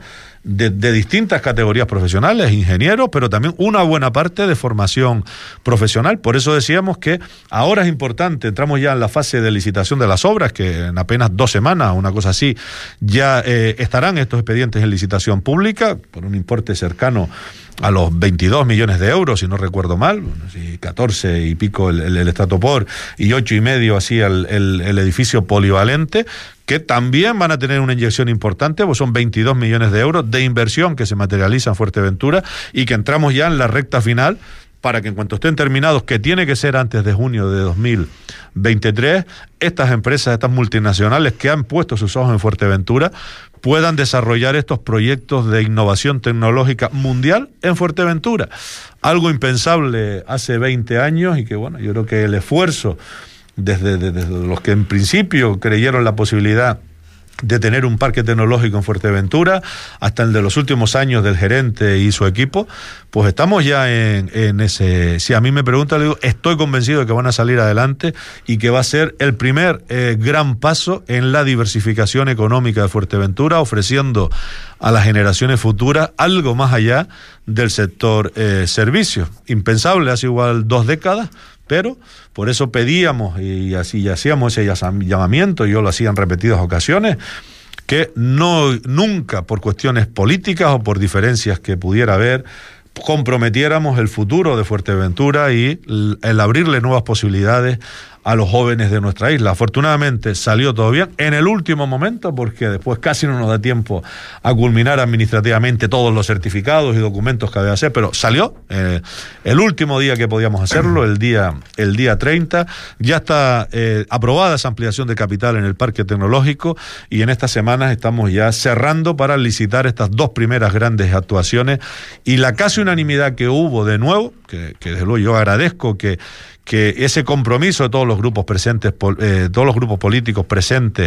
de, de distintas categorías profesionales, ingenieros, pero también una buena parte de formación profesional. Por eso decíamos que ahora es importante, entramos ya en la fase de licitación de las obras, que en apenas dos semanas, una cosa así, ya eh, estarán estos expedientes en licitación pública, por un importe cercano a los veintidós millones de euros, si no recuerdo mal, si catorce y pico el, el, el estratopor y ocho y medio así el, el, el edificio polivalente, que también van a tener una inyección importante, pues son veintidós millones de euros de inversión que se materializa en Fuerteventura y que entramos ya en la recta final para que en cuanto estén terminados, que tiene que ser antes de junio de dos mil veintitrés, estas empresas, estas multinacionales que han puesto sus ojos en Fuerteventura, puedan desarrollar estos proyectos de innovación tecnológica mundial en Fuerteventura. Algo impensable hace veinte años y que, bueno, yo creo que el esfuerzo desde, desde, desde los que en principio creyeron la posibilidad de tener un parque tecnológico en Fuerteventura, hasta el de los últimos años del gerente y su equipo, pues estamos ya en, en ese... Si a mí me preguntan, le digo, estoy convencido de que van a salir adelante y que va a ser el primer eh, gran paso en la diversificación económica de Fuerteventura, ofreciendo a las generaciones futuras algo más allá del sector eh, servicios. Impensable hace igual dos décadas, pero por eso pedíamos y así y hacíamos ese llamamiento, y yo lo hacía en repetidas ocasiones, que no nunca por cuestiones políticas o por diferencias que pudiera haber comprometiéramos el futuro de Fuerteventura y el abrirle nuevas posibilidades a los jóvenes de nuestra isla. Afortunadamente salió todo bien en el último momento, porque después casi no nos da tiempo a culminar administrativamente todos los certificados y documentos que había que hacer, pero salió eh, el último día que podíamos hacerlo, el día el día treinta. Ya está eh, aprobada esa ampliación de capital en el Parque Tecnológico, y en estas semanas estamos ya cerrando para licitar estas dos primeras grandes actuaciones, y la casi unanimidad que hubo de nuevo, que, que desde luego yo agradezco que que ese compromiso de todos los grupos presentes, eh, todos los grupos políticos presentes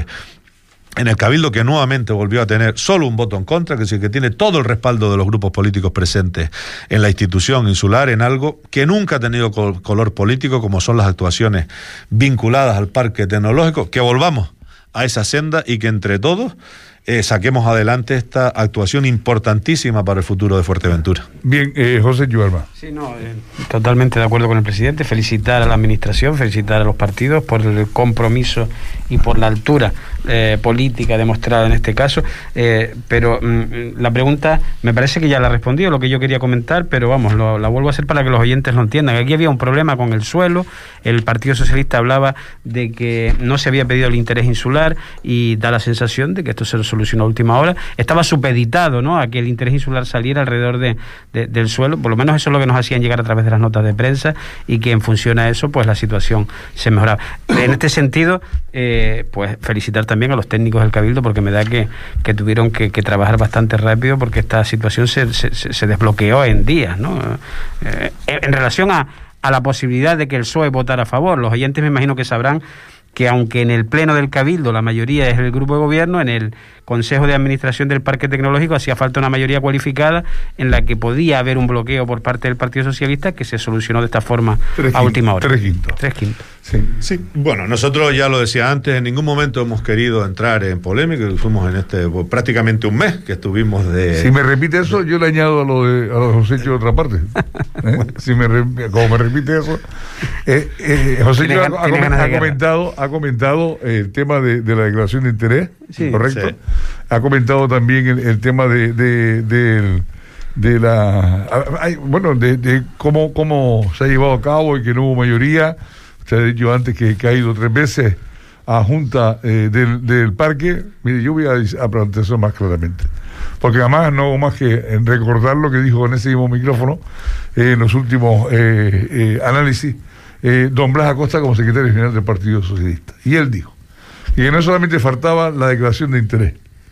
en el Cabildo, que nuevamente volvió a tener solo un voto en contra, que es decir, que tiene todo el respaldo de los grupos políticos presentes en la institución insular, en algo que nunca ha tenido col- color político, como son las actuaciones vinculadas al Parque Tecnológico, que volvamos a esa senda y que entre todos Eh, saquemos adelante esta actuación importantísima para el futuro de Fuerteventura. Bien, eh, José Yuarma. Sí, no, eh, totalmente de acuerdo con el presidente. Felicitar a la administración, felicitar a los partidos por el compromiso y por la altura eh, política demostrada en este caso. Eh, pero mm, la pregunta me parece que ya la ha respondido, lo que yo quería comentar, pero vamos, lo, la vuelvo a hacer para que los oyentes lo entiendan. Aquí había un problema con el suelo. El Partido Socialista hablaba de que no se había pedido el interés insular y da la sensación de que esto se solucionó a última hora. Estaba supeditado, ¿no?, a que el interés insular saliera alrededor de, de, del suelo. Por lo menos eso es lo que nos hacían llegar a través de las notas de prensa, y que en función a eso pues la situación se mejoraba. En este sentido, eh, pues felicitar también a los técnicos del Cabildo, porque me da que, que tuvieron que, que trabajar bastante rápido, porque esta situación se, se, se desbloqueó en días, ¿no? Eh, en relación a, a la posibilidad de que el P S O E votara a favor, los oyentes me imagino que sabrán que aunque en el Pleno del Cabildo la mayoría es el grupo de gobierno, en el Consejo de Administración del Parque Tecnológico hacía falta una mayoría cualificada en la que podía haber un bloqueo por parte del Partido Socialista, que se solucionó de esta forma tres a última hora. Tres quintos. Tres quintos. Sí. sí, bueno, nosotros ya lo decía antes, en ningún momento hemos querido entrar en polémica, fuimos en este pues, prácticamente un mes que estuvimos de... Si me repite eso, yo le añado a lo de, a los hechos de otra parte. ¿Eh? Si me, como me repite eso... Eh, eh, José ha, ha, ha, ha comentado, ha comentado el tema de, de la declaración de interés, sí, ¿correcto? Sí. Ha comentado también el, el tema de, de, de, de la... Hay, bueno, de, de cómo, cómo se ha llevado a cabo y que no hubo mayoría. Usted ha dicho antes que, que ha ido tres veces a junta eh, del, del parque. Mire, yo voy a, a plantear eso más claramente, porque además no hago más que recordar lo que dijo en ese mismo micrófono eh, en los últimos eh, eh, análisis eh, don Blas Acosta como secretario general del Partido Socialista. Y él dijo y que no solamente faltaba la declaración de interés,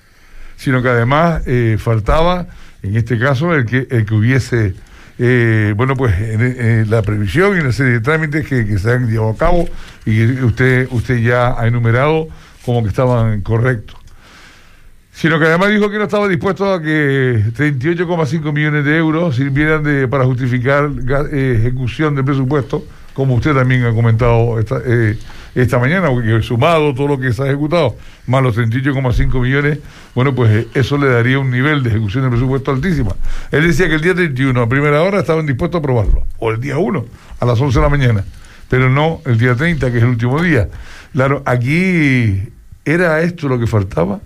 sino que además eh, faltaba, en este caso, el que, el que hubiese Eh, bueno, pues en, en la previsión y una serie de trámites que, que se han llevado a cabo y que usted, usted ya ha enumerado como que estaban correctos. Sino que además dijo que no estaba dispuesto a que treinta y ocho coma cinco millones de euros sirvieran de, para justificar eh, ejecución del presupuesto, como usted también ha comentado esta, eh, esta mañana, porque sumado todo lo que se ha ejecutado, más los treinta y ocho coma cinco millones, bueno, pues eh, eso le daría un nivel de ejecución de presupuesto altísima. Él decía que el día treinta y uno, a primera hora, estaban dispuestos a aprobarlo, o el día uno, a las once de la mañana, pero no el día treinta, que es el último día. Claro, aquí, ¿era esto lo que faltaba?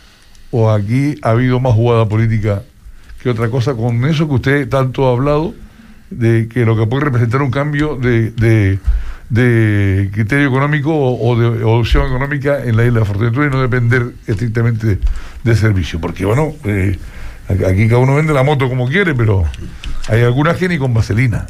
¿O aquí ha habido más jugada política que otra cosa con eso que usted tanto ha hablado, de que lo que puede representar un cambio de, de, de criterio económico o, o de o opción económica en la isla de Fuerteventura y no depender estrictamente de, de servicio? Porque bueno, eh, aquí cada uno vende la moto como quiere, pero hay algunas que ni con vaselina.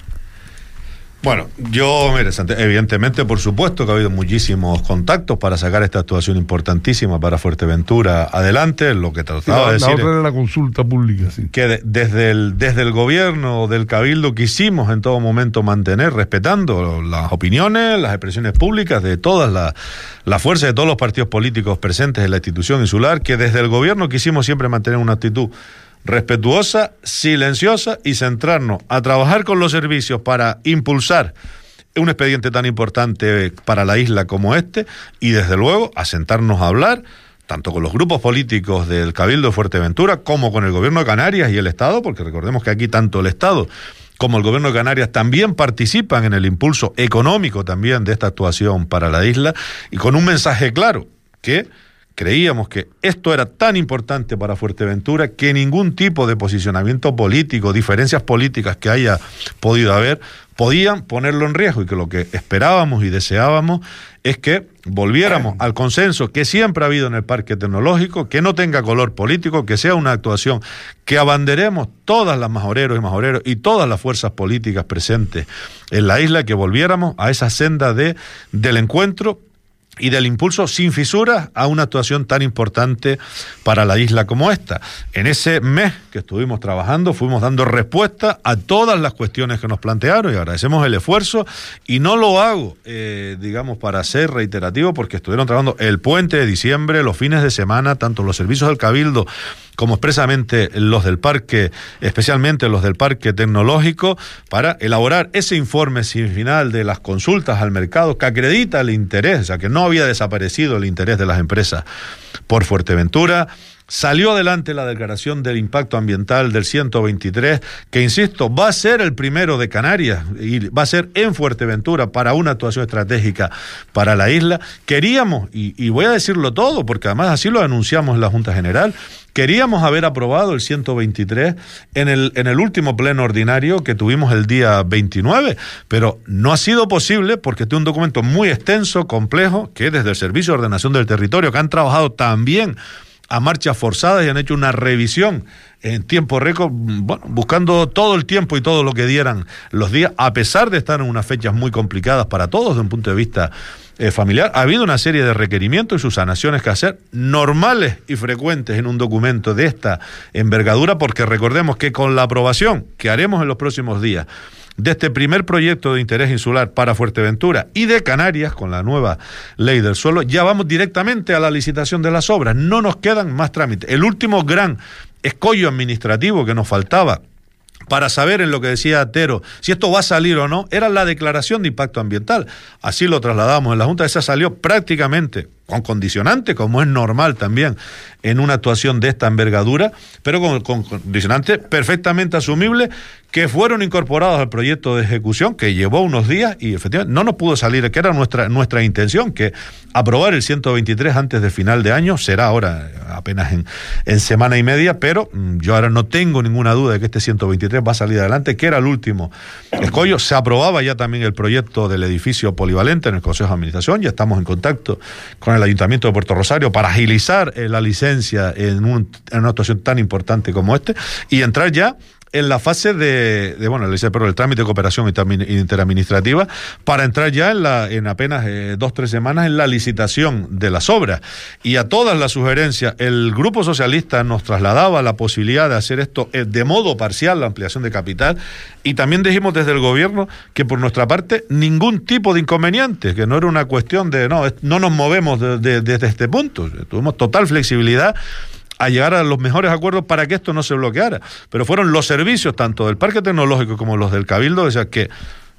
Bueno, yo, mire, evidentemente, por supuesto que ha habido muchísimos contactos para sacar esta actuación importantísima para Fuerteventura adelante. Lo que trataba sí, la, de decir. La otra era la consulta pública, sí. Que de, desde, el, desde el gobierno del Cabildo quisimos en todo momento mantener, respetando las opiniones, las expresiones públicas de todas las la fuerzas de todos los partidos políticos presentes en la institución insular, que desde el gobierno quisimos siempre mantener una actitud respetuosa, silenciosa y centrarnos a trabajar con los servicios para impulsar un expediente tan importante para la isla como este y desde luego a sentarnos a hablar tanto con los grupos políticos del Cabildo de Fuerteventura como con el Gobierno de Canarias y el Estado, porque recordemos que aquí tanto el Estado como el Gobierno de Canarias también participan en el impulso económico también de esta actuación para la isla y con un mensaje claro que creíamos que esto era tan importante para Fuerteventura que ningún tipo de posicionamiento político, diferencias políticas que haya podido haber, podían ponerlo en riesgo y que lo que esperábamos y deseábamos es que volviéramos al consenso que siempre ha habido en el Parque Tecnológico, que no tenga color político, que sea una actuación que abanderemos todas las majoreros y majoreros y todas las fuerzas políticas presentes en la isla, que volviéramos a esa senda de, del encuentro y del impulso sin fisuras a una actuación tan importante para la isla como esta. En ese mes que estuvimos trabajando fuimos dando respuesta a todas las cuestiones que nos plantearon y agradecemos el esfuerzo y no lo hago, eh, digamos, para ser reiterativo porque estuvieron trabajando el puente de diciembre, los fines de semana, tanto los servicios del Cabildo como expresamente los del parque, especialmente los del Parque Tecnológico, para elaborar ese informe final de las consultas al mercado que acredita el interés, o sea, que no había desaparecido el interés de las empresas por Fuerteventura. Salió adelante la declaración del impacto ambiental del ciento veintitrés, que insisto, va a ser el primero de Canarias y va a ser en Fuerteventura para una actuación estratégica para la isla. Queríamos, y, y voy a decirlo todo, porque además así lo anunciamos en la Junta General, queríamos haber aprobado el ciento veintitrés en el, en el último pleno ordinario que tuvimos el día veintinueve, pero no ha sido posible porque este es un documento muy extenso, complejo, que desde el Servicio de Ordenación del Territorio, que han trabajado también a marchas forzadas y han hecho una revisión en tiempo récord, bueno, buscando todo el tiempo y todo lo que dieran los días, a pesar de estar en unas fechas muy complicadas para todos desde un punto de vista eh, familiar. Ha habido una serie de requerimientos y subsanaciones que hacer, normales y frecuentes en un documento de esta envergadura, porque recordemos que con la aprobación que haremos en los próximos días de este primer proyecto de interés insular para Fuerteventura y de Canarias, con la nueva ley del suelo, ya vamos directamente a la licitación de las obras. No nos quedan más trámites. El último gran escollo administrativo que nos faltaba para saber, en lo que decía Tero, si esto va a salir o no, era la declaración de impacto ambiental. Así lo trasladamos en la Junta, esa salió prácticamente con condicionante, como es normal también en una actuación de esta envergadura, pero con, con condicionantes perfectamente asumibles que fueron incorporados al proyecto de ejecución, que llevó unos días y efectivamente no nos pudo salir, que era nuestra, nuestra intención, que aprobar el ciento veintitrés antes de final de año, será ahora apenas en, en semana y media, pero mmm, yo ahora no tengo ninguna duda de que este ciento veintitrés va a salir adelante, que era el último escollo. Se aprobaba ya también el proyecto del edificio polivalente en el Consejo de Administración, ya estamos en contacto con el Ayuntamiento de Puerto Rosario para agilizar eh, la licencia en, un, en una actuación tan importante como este y entrar ya en la fase de, de bueno, el, pero el trámite de cooperación interadministrativa para entrar ya en, la, en apenas eh, dos, tres semanas en la licitación de las obras. Y a todas las sugerencias, el Grupo Socialista nos trasladaba la posibilidad de hacer esto eh, de modo parcial, la ampliación de capital, y también dijimos desde el gobierno que por nuestra parte ningún tipo de inconveniente, que no era una cuestión de, no, no nos movemos de, de, desde este punto, tuvimos total flexibilidad a llegar a los mejores acuerdos para que esto no se bloqueara. Pero fueron los servicios, tanto del Parque Tecnológico como los del Cabildo, o sea, que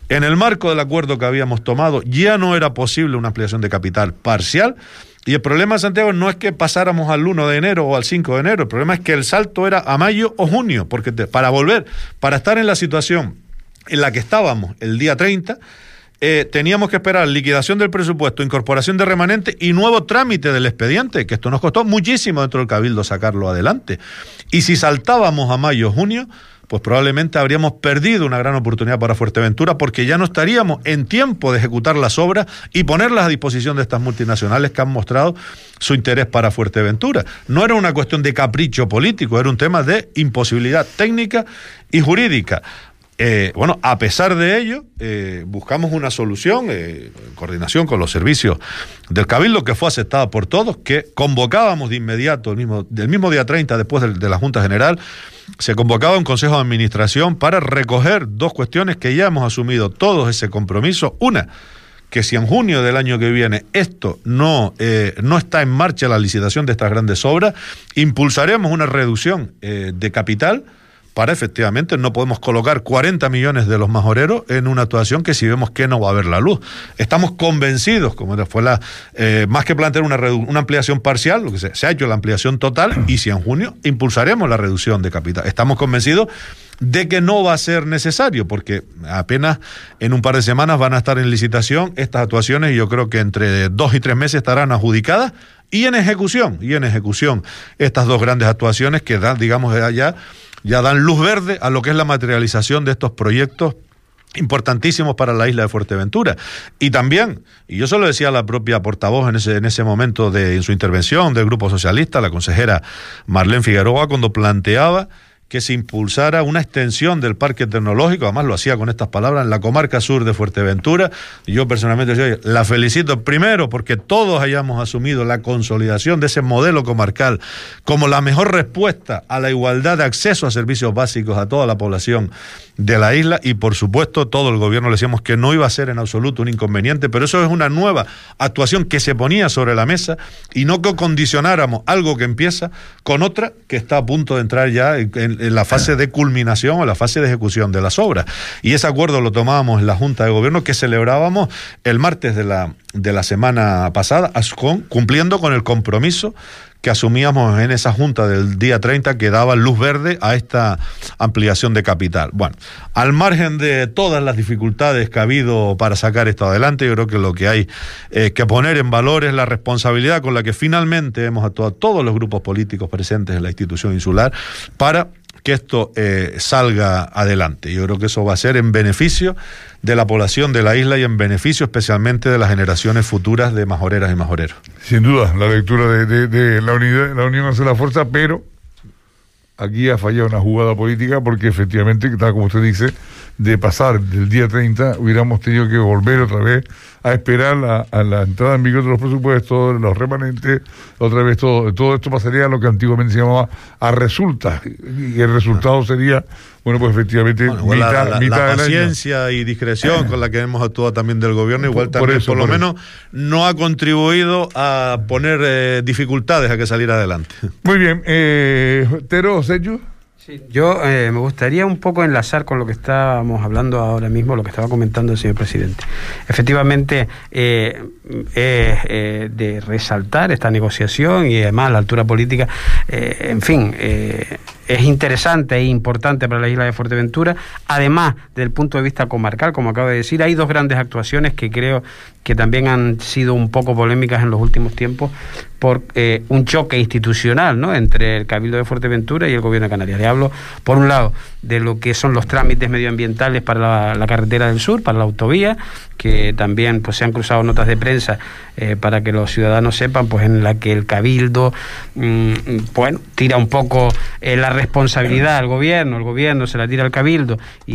En el marco del acuerdo que habíamos tomado, ya no era posible una ampliación de capital parcial. Y el problema, Santiago, no es que pasáramos al uno de enero o al cinco de enero, el problema es que el salto era a mayo o junio, porque te, para volver, para estar en la situación en la que estábamos el día treinta, eh, teníamos que esperar liquidación del presupuesto, incorporación de remanente y nuevo trámite del expediente, que esto nos costó muchísimo dentro del Cabildo sacarlo adelante. Y si saltábamos a mayo o junio, pues probablemente habríamos perdido una gran oportunidad para Fuerteventura, porque ya no estaríamos en tiempo de ejecutar las obras y ponerlas a disposición de estas multinacionales que han mostrado su interés para Fuerteventura. No era una cuestión de capricho político, era un tema de imposibilidad técnica y jurídica. Eh, bueno, a pesar de ello, eh, buscamos una solución eh, en coordinación con los servicios del Cabildo, que fue aceptada por todos, que convocábamos de inmediato, el mismo, del mismo día treinta, después de, de la Junta General, se convocaba un Consejo de Administración para recoger dos cuestiones que ya hemos asumido todos ese compromiso. Una, que si en junio del año que viene esto no, eh, no está en marcha la licitación de estas grandes obras, impulsaremos una reducción eh, de capital para efectivamente no podemos colocar cuarenta millones de los majoreros en una actuación que si vemos que no va a haber la luz. Estamos convencidos, como fue la, eh, más que plantear una, una ampliación parcial, lo que se, se ha hecho la ampliación total, y si en junio impulsaremos la reducción de capital. Estamos convencidos de que no va a ser necesario, porque apenas en un par de semanas van a estar en licitación estas actuaciones y yo creo que entre dos y tres meses estarán adjudicadas y en ejecución, y en ejecución estas dos grandes actuaciones que dan, digamos, ya ya dan luz verde a lo que es la materialización de estos proyectos importantísimos para la isla de Fuerteventura. Y también, y yo se lo decía a la propia portavoz en ese, en ese momento de en su intervención del Grupo Socialista, la consejera Marlene Figueroa, cuando planteaba que se impulsara una extensión del parque tecnológico, además lo hacía con estas palabras, en la comarca sur de Fuerteventura. Y yo personalmente decía, la felicito primero porque todos hayamos asumido la consolidación de ese modelo comarcal como la mejor respuesta a la igualdad de acceso a servicios básicos a toda la población de la isla, y por supuesto todo el gobierno le decíamos que no iba a ser en absoluto un inconveniente, pero eso es una nueva actuación que se ponía sobre la mesa y no que condicionáramos algo que empieza con otra que está a punto de entrar ya en, en, en la fase de culminación o la fase de ejecución de las obras. Y ese acuerdo lo tomábamos en la Junta de Gobierno que celebrábamos el martes de la, de la semana pasada, con, cumpliendo con el compromiso que asumíamos en esa junta del día treinta, que daba luz verde a esta ampliación de capital. Bueno, al margen de todas las dificultades que ha habido para sacar esto adelante, yo creo que lo que hay eh, que poner en valor es la responsabilidad con la que finalmente hemos actuado todos los grupos políticos presentes en la institución insular para que esto eh, salga adelante. Yo creo que eso va a ser en beneficio de la población de la isla y en beneficio especialmente de las generaciones futuras de majoreras y majoreros. Sin duda, la lectura de, de, de la, unidad, la unión hace la fuerza, pero aquí ha fallado una jugada política porque efectivamente, tal como usted dice, de pasar del día treinta hubiéramos tenido que volver otra vez a esperar la, a la entrada en vigor de los presupuestos, los remanentes, otra vez todo, todo esto pasaría a lo que antiguamente se llamaba a resultas, y el resultado sería, bueno, pues efectivamente bueno, mitad, la, la, mitad la del paciencia año. Y discreción con la que hemos actuado también del gobierno, igual también por, eso, por lo por menos eso. No ha contribuido a poner eh, dificultades a que saliera adelante. Muy bien, eh, Tero, Sergio. Sí, yo eh, me gustaría un poco enlazar con lo que estábamos hablando ahora mismo, lo que estaba comentando el señor presidente. Efectivamente, eh, es eh, de resaltar esta negociación y además la altura política, eh, en fin, eh, es interesante e importante para la isla de Fuerteventura. Además, desde el punto de vista comarcal, como acabo de decir, hay dos grandes actuaciones que creo que también han sido un poco polémicas en los últimos tiempos por eh, un choque institucional, ¿no?, entre el Cabildo de Fuerteventura y el Gobierno de Canarias. Le hablo, por un lado, de lo que son los trámites medioambientales para la, la carretera del sur, para la autovía, que también pues se han cruzado notas de prensa eh, para que los ciudadanos sepan, pues en la que el Cabildo mmm, bueno, tira un poco eh, la responsabilidad al gobierno, el gobierno se la tira al Cabildo,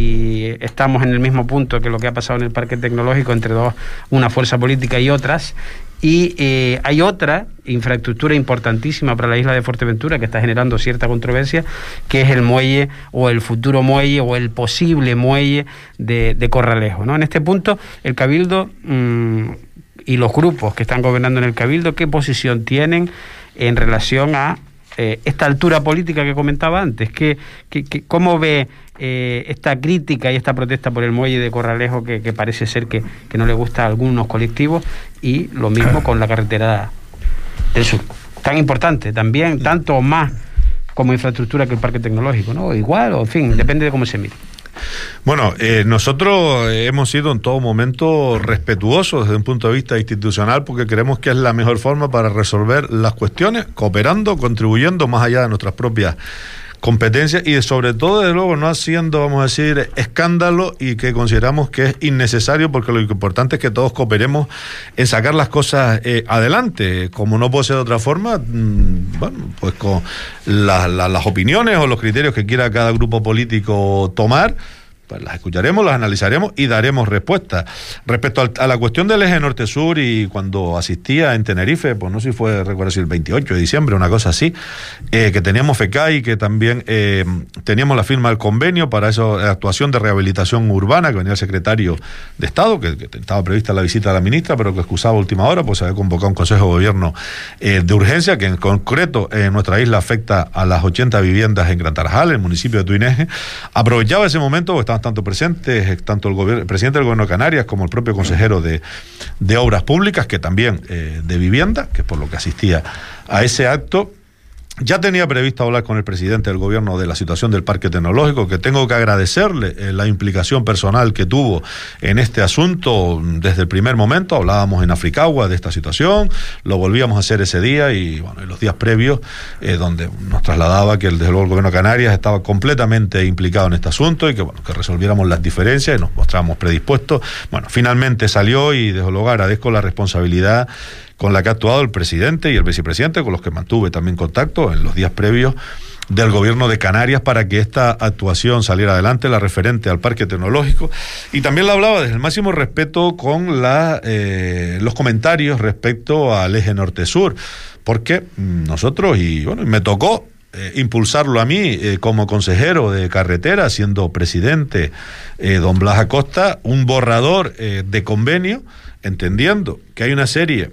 y estamos en el mismo punto que lo que ha pasado en el parque tecnológico entre dos, una fuerza política y otras. Y eh, hay otra infraestructura importantísima para la isla de Fuerteventura que está generando cierta controversia, que es el muelle o el futuro muelle o el posible muelle de, de Corralejo, ¿no? En este punto, el Cabildo mmm, y los grupos que están gobernando en el Cabildo, ¿qué posición tienen en relación a eh, esta altura política que comentaba antes, que, que, que ¿cómo ve eh, esta crítica y esta protesta por el muelle de Corralejo que, que parece ser que, que no le gusta a algunos colectivos, y lo mismo con la carretera del sur, tan importante también, tanto o más como infraestructura que el parque tecnológico, ¿no? Igual, o en fin, depende de cómo se mire. Bueno, eh, nosotros hemos sido en todo momento respetuosos desde un punto de vista institucional, porque creemos que es la mejor forma para resolver las cuestiones, cooperando, contribuyendo más allá de nuestras propias competencias y sobre todo, desde luego, no haciendo, vamos a decir, escándalo, y que consideramos que es innecesario, porque lo importante es que todos cooperemos en sacar las cosas eh, adelante. Como no puede ser de otra forma, mmm, bueno, pues con la, la, las opiniones o los criterios que quiera cada grupo político tomar, pues las escucharemos, las analizaremos y daremos respuesta. Respecto al, a la cuestión del eje norte-sur, y cuando asistía en Tenerife, pues no sé si fue, recuerdo si el veintiocho de diciembre, una cosa así, eh, que teníamos FECAI, que también eh, teníamos la firma del convenio para esa actuación de rehabilitación urbana, que venía el secretario de Estado, que, que estaba prevista la visita de la ministra, pero que excusaba a última hora, pues se había convocado un consejo de gobierno eh, de urgencia, que en concreto en eh, nuestra isla afecta a las ochenta viviendas en Gran Tarajal, el municipio de Tuineje. Aprovechaba ese momento, porque estaban tanto presentes, tanto el, gobierno, el presidente del Gobierno de Canarias como el propio consejero de, de Obras Públicas, que también eh, de Vivienda, que por lo que asistía a ese acto. Ya tenía previsto hablar con el presidente del gobierno de la situación del parque tecnológico, que tengo que agradecerle eh, la implicación personal que tuvo en este asunto desde el primer momento. Hablábamos en Africagua de esta situación, lo volvíamos a hacer ese día, y bueno, en los días previos, eh, donde nos trasladaba que el, desde luego el gobierno de Canarias estaba completamente implicado en este asunto, y que bueno, que resolviéramos las diferencias, y nos mostrábamos predispuestos. Bueno, finalmente salió, y desde luego agradezco la responsabilidad con la que ha actuado el presidente y el vicepresidente, con los que mantuve también contacto en los días previos del gobierno de Canarias, para que esta actuación saliera adelante, la referente al parque tecnológico. Y también la hablaba desde el máximo respeto con la, eh, los comentarios respecto al eje norte-sur, porque nosotros, y bueno, me tocó eh, impulsarlo a mí eh, como consejero de carretera, siendo presidente eh, don Blas Acosta, un borrador eh, de convenio, entendiendo que hay una serie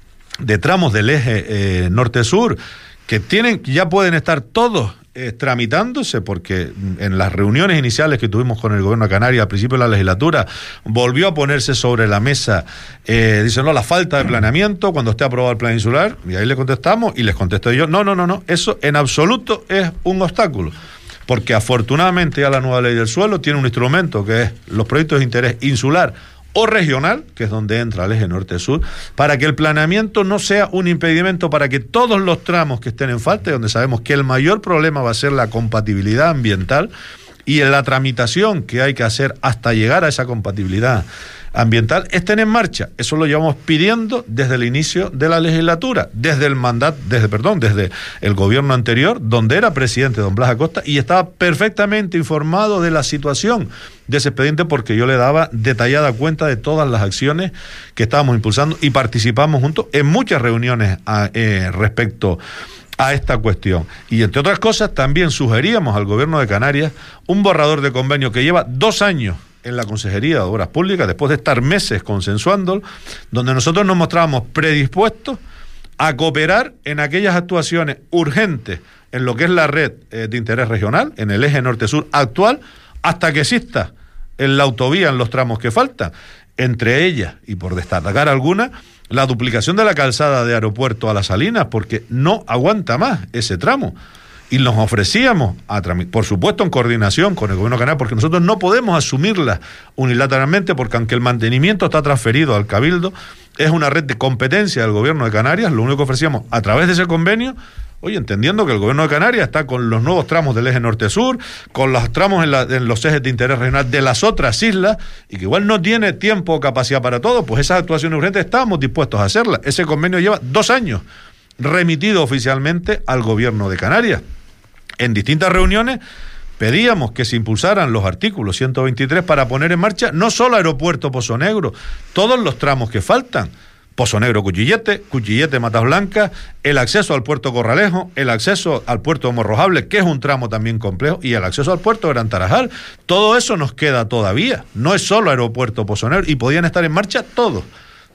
de tramos del eje eh, norte-sur que tienen, ya pueden estar todos eh, tramitándose, porque en las reuniones iniciales que tuvimos con el gobierno de Canarias al principio de la legislatura volvió a ponerse sobre la mesa, eh, dicen, no, la falta de planeamiento cuando esté aprobado el plan insular, y ahí le contestamos, y les contesto yo, no, no, no, no, eso en absoluto es un obstáculo, porque afortunadamente ya la nueva ley del suelo tiene un instrumento que es los proyectos de interés insular o regional, que es donde entra el eje norte-sur, para que el planeamiento no sea un impedimento para que todos los tramos que estén en falta, y donde sabemos que el mayor problema va a ser la compatibilidad ambiental y en la tramitación que hay que hacer hasta llegar a esa compatibilidad ambiental, estén en marcha. Eso lo llevamos pidiendo desde el inicio de la legislatura, desde el mandato, desde, perdón, desde el gobierno anterior, donde era presidente don Blas Acosta, y estaba perfectamente informado de la situación de ese expediente, porque yo le daba detallada cuenta de todas las acciones que estábamos impulsando, y participamos juntos en muchas reuniones a, eh, respecto a esta cuestión. Y entre otras cosas, también sugeríamos al gobierno de Canarias un borrador de convenio que lleva dos años en la Consejería de Obras Públicas, después de estar meses consensuándolo, donde nosotros nos mostrábamos predispuestos a cooperar en aquellas actuaciones urgentes en lo que es la red eh, de interés regional, en el eje norte-sur actual, hasta que exista en la autovía en los tramos que faltan, entre ellas, y por destacar algunas, la duplicación de la calzada de Aeropuerto a Las Salinas, porque no aguanta más ese tramo. Y nos ofrecíamos, a por supuesto en coordinación con el gobierno de Canarias, porque nosotros no podemos asumirla unilateralmente, porque aunque el mantenimiento está transferido al Cabildo, es una red de competencia del gobierno de Canarias. Lo único que ofrecíamos a través de ese convenio, oye, entendiendo que el gobierno de Canarias está con los nuevos tramos del eje norte-sur, con los tramos en, la, en los ejes de interés regional de las otras islas, y que igual no tiene tiempo o capacidad para todo, pues esas actuaciones urgentes estábamos dispuestos a hacerlas. Ese convenio lleva dos años remitido oficialmente al gobierno de Canarias. En distintas reuniones pedíamos que se impulsaran los artículos ciento veintitrés para poner en marcha no solo Aeropuerto Pozo Negro, todos los tramos que faltan, Pozo Negro Cuchillete, Cuchillete Matas Blancas, el acceso al puerto Corralejo, el acceso al puerto de Morrojable, que es un tramo también complejo, y el acceso al puerto de Gran Tarajal. Todo eso nos queda todavía, no es solo Aeropuerto Pozo Negro, y podían estar en marcha todos.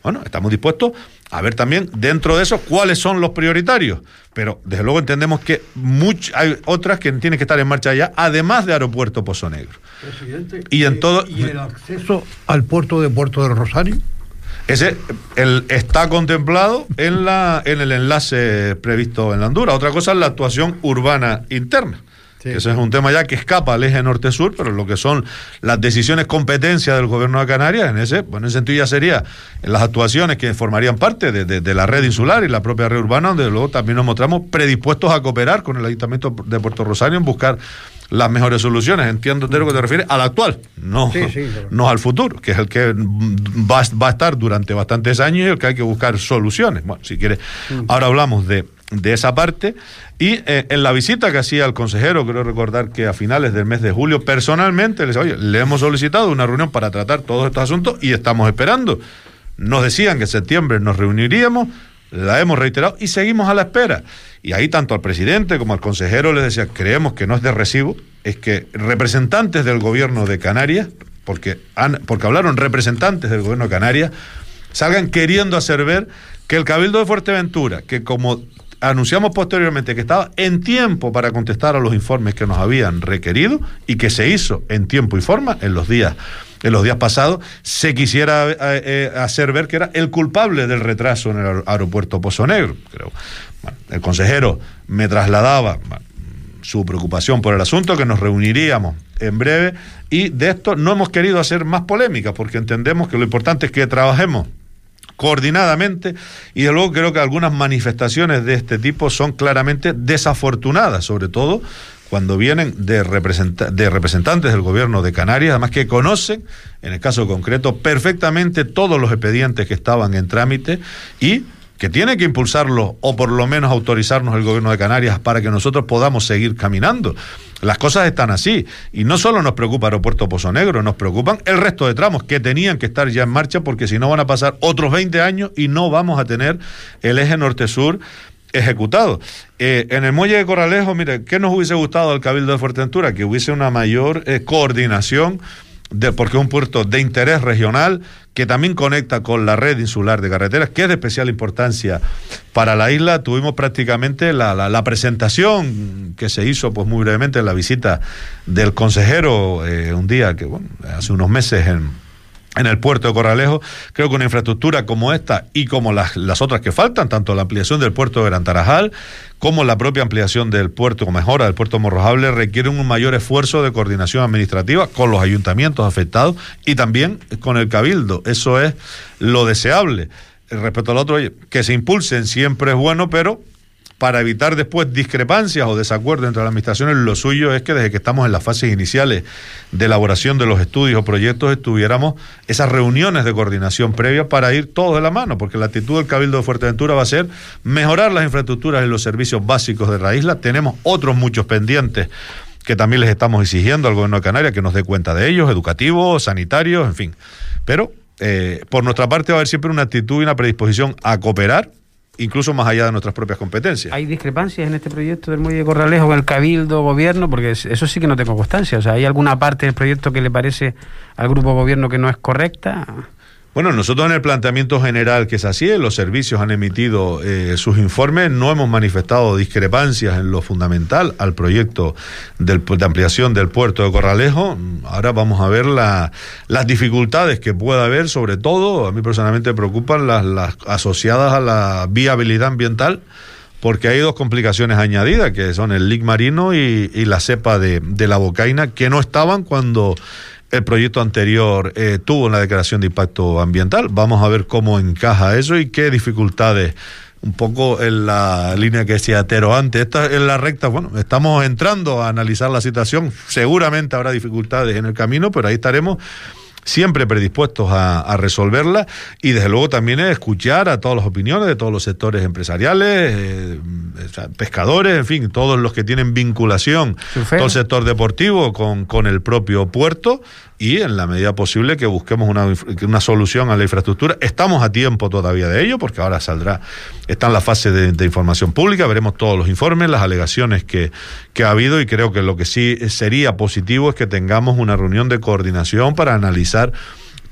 Bueno, estamos dispuestos a ver también dentro de eso cuáles son los prioritarios, pero desde luego entendemos que much, hay otras que tienen que estar en marcha ya, además de Aeropuerto Pozo Negro. Presidente, y en todo ¿y el acceso al puerto de Puerto del Rosario? Ese el, está contemplado en la en el enlace previsto en la Honduras. Otra cosa es la actuación urbana interna. Sí. Ese es un tema ya que escapa al eje norte-sur, pero lo que son las decisiones competencia del gobierno de Canarias, en ese, bueno, en ese sentido ya sería en las actuaciones que formarían parte de, de, de la red insular y la propia red urbana, donde luego también nos mostramos predispuestos a cooperar con el Ayuntamiento de Puerto Rosario en buscar las mejores soluciones. Entiendo de lo que te refieres al actual, no, sí, sí, claro. no al futuro, que es el que va, va a estar durante bastantes años y el que hay que buscar soluciones. Bueno, si quieres, sí. ahora hablamos de, de esa parte. Y eh, en la visita que hacía el consejero, creo recordar que a finales del mes de julio, personalmente le decía, oye, le hemos solicitado una reunión para tratar todos estos asuntos y estamos esperando. Nos decían que en septiembre nos reuniríamos, la hemos reiterado y seguimos a la espera. Y ahí tanto al presidente como al consejero les decía, creemos que no es de recibo, es que representantes del gobierno de Canarias, porque, han, porque hablaron representantes del gobierno de Canarias, salgan queriendo hacer ver que el Cabildo de Fuerteventura, que como anunciamos posteriormente que estaba en tiempo para contestar a los informes que nos habían requerido y que se hizo en tiempo y forma en los días en los días pasados, se quisiera eh, hacer ver que era el culpable del retraso en el aeropuerto Pozo Negro. Creo. Bueno, el consejero me trasladaba bueno, su preocupación por el asunto, que nos reuniríamos en breve, y de esto no hemos querido hacer más polémica, porque entendemos que lo importante es que trabajemos coordinadamente, y de luego creo que algunas manifestaciones de este tipo son claramente desafortunadas, sobre todo cuando vienen de, representa- de representantes del gobierno de Canarias, además que conocen, en el caso concreto, perfectamente todos los expedientes que estaban en trámite y que tiene que impulsarlo o por lo menos autorizarnos el gobierno de Canarias para que nosotros podamos seguir caminando. Las cosas están así, y no solo nos preocupa Aeropuerto Pozo Negro, nos preocupan el resto de tramos que tenían que estar ya en marcha, porque si no van a pasar otros veinte años y no vamos a tener el eje norte-sur ejecutado. Eh, en el muelle de Corralejo, mire, ¿qué nos hubiese gustado al Cabildo de Fuerteventura? Que hubiese una mayor eh, coordinación, de, porque es un puerto de interés regional que también conecta con la red insular de carreteras, que es de especial importancia para la isla. Tuvimos prácticamente la, la, la presentación que se hizo pues muy brevemente en la visita del consejero eh, un día que, bueno, hace unos meses en en el puerto de Corralejo. Creo que una infraestructura como esta y como las, las otras que faltan, tanto la ampliación del puerto de Gran Tarajal como la propia ampliación del puerto o mejora del puerto Morrojable, requieren un mayor esfuerzo de coordinación administrativa con los ayuntamientos afectados y también con el Cabildo. Eso es lo deseable. Respecto al otro, oye, que se impulsen siempre es bueno, pero para evitar después discrepancias o desacuerdos entre las administraciones, lo suyo es que desde que estamos en las fases iniciales de elaboración de los estudios o proyectos, estuviéramos esas reuniones de coordinación previa para ir todos de la mano, porque la actitud del Cabildo de Fuerteventura va a ser mejorar las infraestructuras y los servicios básicos de la isla. Tenemos otros muchos pendientes que también les estamos exigiendo al gobierno de Canarias que nos dé cuenta de ellos, educativos, sanitarios, en fin. Pero eh, por nuestra parte va a haber siempre una actitud y una predisposición a cooperar, incluso más allá de nuestras propias competencias. ¿Hay discrepancias en este proyecto del muelle de Corralejo con el Cabildo, gobierno? Porque eso sí que no tengo constancia. O sea, ¿hay alguna parte del proyecto que le parece al grupo gobierno que no es correcta? Bueno, nosotros en el planteamiento general que se hacía, los servicios han emitido eh, sus informes, no hemos manifestado discrepancias en lo fundamental al proyecto del, de ampliación del puerto de Corralejo. Ahora vamos a ver la, las dificultades que pueda haber, sobre todo, a mí personalmente me preocupan las, las asociadas a la viabilidad ambiental, porque hay dos complicaciones añadidas, que son el lic marino y, y la cepa de, de la bocaina, que no estaban cuando el proyecto anterior eh, tuvo una declaración de impacto ambiental. Vamos a ver cómo encaja eso y qué dificultades, un poco en la línea que decía Tero antes. Esta es la recta, bueno, estamos entrando a analizar la situación, seguramente habrá dificultades en el camino, pero ahí estaremos siempre predispuestos a, a resolverla, y desde luego también es escuchar a todas las opiniones de todos los sectores empresariales, eh, pescadores, en fin, todos los que tienen vinculación, Surfero. Todo el sector deportivo con, con el propio puerto, y en la medida posible que busquemos una, una solución a la infraestructura. Estamos a tiempo todavía de ello, porque ahora saldrá, está en la fase de, de información pública, veremos todos los informes, las alegaciones que, que ha habido, y creo que lo que sí sería positivo es que tengamos una reunión de coordinación para analizar